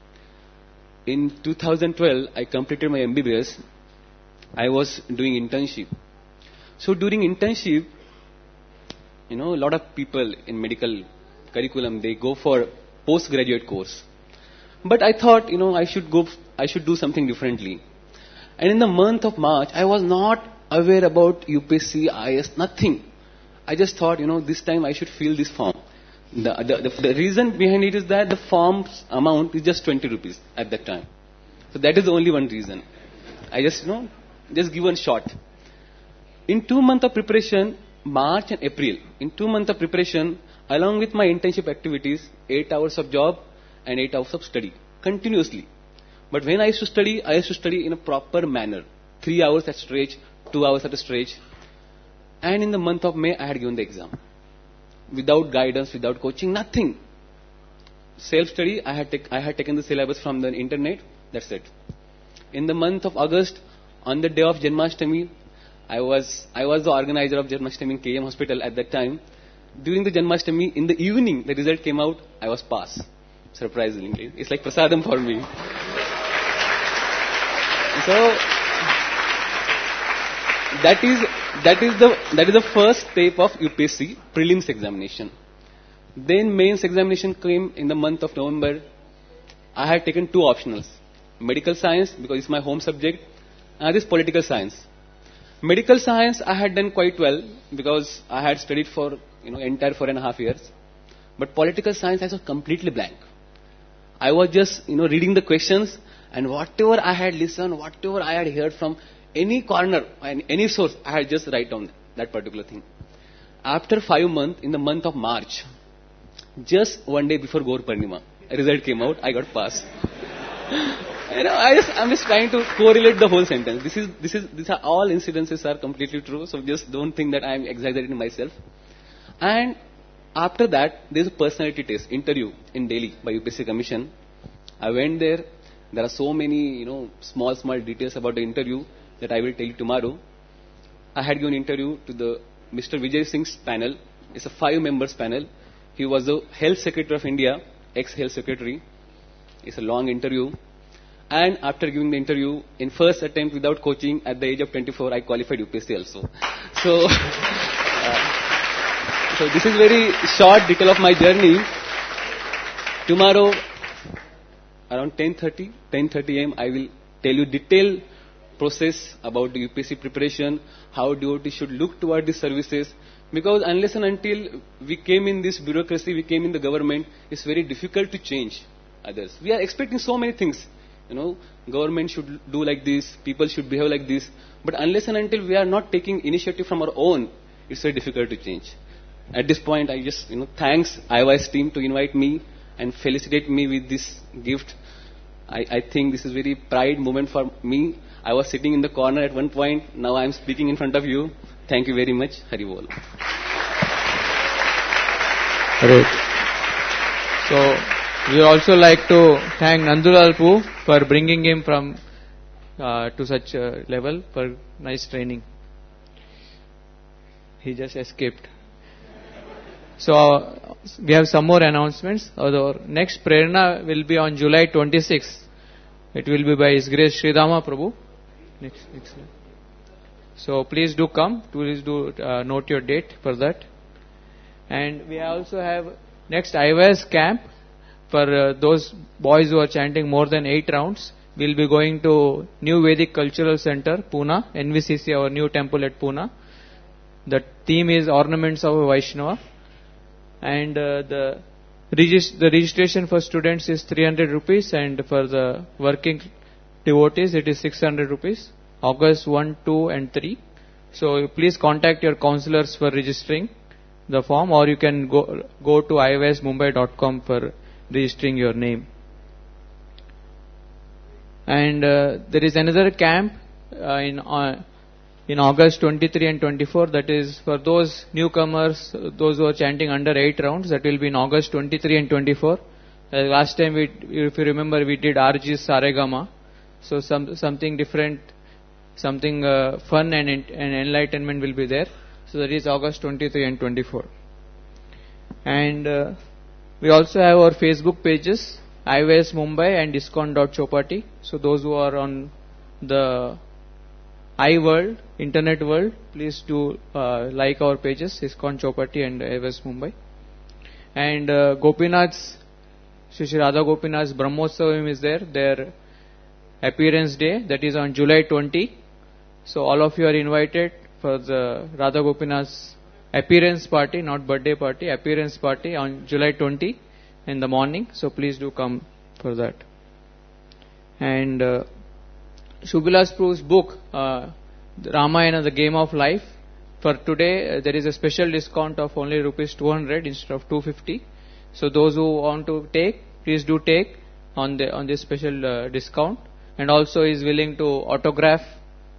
In two thousand twelve, I completed my M B B S. I was doing internship. So during internship, you know, a lot of people in medical curriculum, they go for postgraduate course. But I thought, you know, I should go, I should do something differently. And in the month of March, I was not aware about U P S C, I A S, nothing. I just thought, you know, this time I should fill this form. The, the, the, the reason behind it is that the form's amount is just twenty rupees at that time. So that is the only one reason. I just, you know, just give one shot. In two months of preparation, March and April, in two months of preparation, along with my internship activities, eight hours of job and eight hours of study, continuously. But when I used to study, I used to study in a proper manner. three hours at stretch, two hours at a stretch. And in the month of May, I had given the exam. Without guidance, without coaching, nothing. Self-study, I had, tek- I had taken the syllabus from the internet, that's it. In the month of August, on the day of Janmashtami, I was, I was the organizer of Janmashtami in K M Hospital at that time. During the Janmashtami, in the evening, the result came out, I was passed. Surprisingly. It's like prasadam for me. So, that is, that is the, that is the first step of U P S C prelims examination. Then mains examination came in the month of November. I had taken two optionals. Medical science, because it's my home subject, and this political science. Medical science I had done quite well, because I had studied for, you know, entire four and a half years. But political science I was completely blank. I was just, you know, reading the questions, and whatever I had listened, whatever I had heard from any corner, and any source, I had just write down that particular thing. After five months, in the month of March, just one day before Gaur Purnima, a result came out, I got passed. You know, I just, I'm just trying to correlate the whole sentence. This is, this is, these are all incidences are completely true, so just don't think that I'm exaggerating myself. And after that, there's a personality test, interview in Delhi by U P S C Commission. I went there. There are so many, you know, small, small details about the interview that I will tell you tomorrow. I had given interview to the Mister Vijay Singh's panel. It's a five members panel. He was the Health Secretary of India, ex-Health Secretary. It's a long interview. And after giving the interview, in first attempt without coaching, at the age of twenty-four, I qualified U P S C also. So, uh, so this is very short detail of my journey. Tomorrow, around ten thirty, ten thirty a m, I will tell you detailed process about the U P S C preparation, how D O T should look toward these services. Because unless and until we came in this bureaucracy, we came in the government, it's very difficult to change others. We are expecting so many things. You know, government should do like this, people should behave like this. But unless and until we are not taking initiative from our own, it's very difficult to change. At this point, I just, you know, thanks I Y S team to invite me and felicitate me with this gift. I, I think this is very pride moment for me. I was sitting in the corner at one point. Now I am speaking in front of you. Thank you very much. Hari Bol. Great. So, we would also like to thank Nandulal Poo for bringing him from uh, to such a level for nice training. He just escaped. So, uh, we have some more announcements. Our next Prerna will be on July twenty-sixth. It will be by His Grace Sridhama Prabhu. Next, next. So, please do come. Please do uh, note your date for that. And we also have next I Y S camp. For uh, those boys who are chanting more than eight rounds, we will be going to New Vedic Cultural Center, Pune, N V C C, our new temple at Pune. The theme is Ornaments of a Vaishnava. And uh, the, regist- the registration for students is three hundred rupees, and for the working devotees it is six hundred rupees, August first, two and three. So please contact your counselors for registering the form, or you can go, go to i y s mumbai dot com for registering your name. And uh, there is another camp uh, in uh, in August twenty-third and twenty-fourth, that is for those newcomers, uh, those who are chanting under eight rounds. That will be in August twenty-third and twenty-fourth. Uh, last time, we, if you remember, we did R G Saregama. So some something different, something uh, fun and, and enlightenment will be there. So that is August twenty-third and twenty-fourth. And uh, we also have our Facebook pages, I Y S Mumbai and ISKCON dot Chopati. So those who are on the I world, internet world, please do uh, like our pages, ISKCON Chopati and I Y S Mumbai. And uh, Gopinath's, Shri Shri Radha Gopinath's Brahmotsavam is there, their appearance day, that is on July twentieth. So all of you are invited for the Radha Gopinath's appearance party, not birthday party, appearance party on July twentieth in the morning. So please do come for that. And uh, Shubhilas Prabhu's book, uh, Ramayana, The Game of Life. For today, uh, there is a special discount of only rupees two hundred instead of two hundred fifty. So those who want to take, please do take on the on this special uh, discount. And also is willing to autograph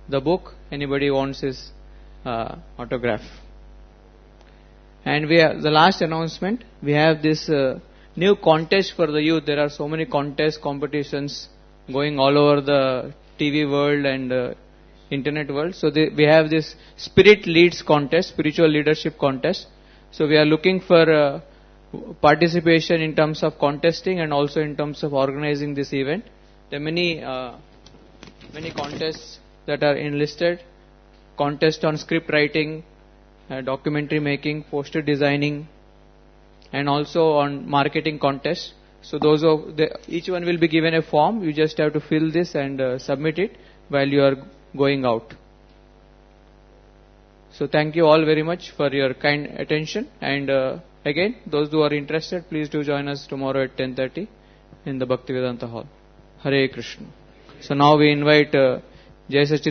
the book. Anybody wants his uh, autograph. And we have the last announcement. We have this uh, new contest for the youth. There are so many contests, competitions going all over the T V world and uh, internet world. So they, we have this Spirit Leads contest, spiritual leadership contest. So we are looking for uh, participation in terms of contesting and also in terms of organizing this event. There are many uh, many contests that are enlisted. Contest on script writing, uh, documentary making, poster designing, and also on marketing contests. So those of the, each one will be given a form. You just have to fill this and uh, submit it while you are going out. So thank you all very much for your kind attention. And uh, again, those who are interested, please do join us tomorrow at ten thirty in the Bhaktivedanta Hall. Hare Krishna. So now we invite uh, Jai Sachid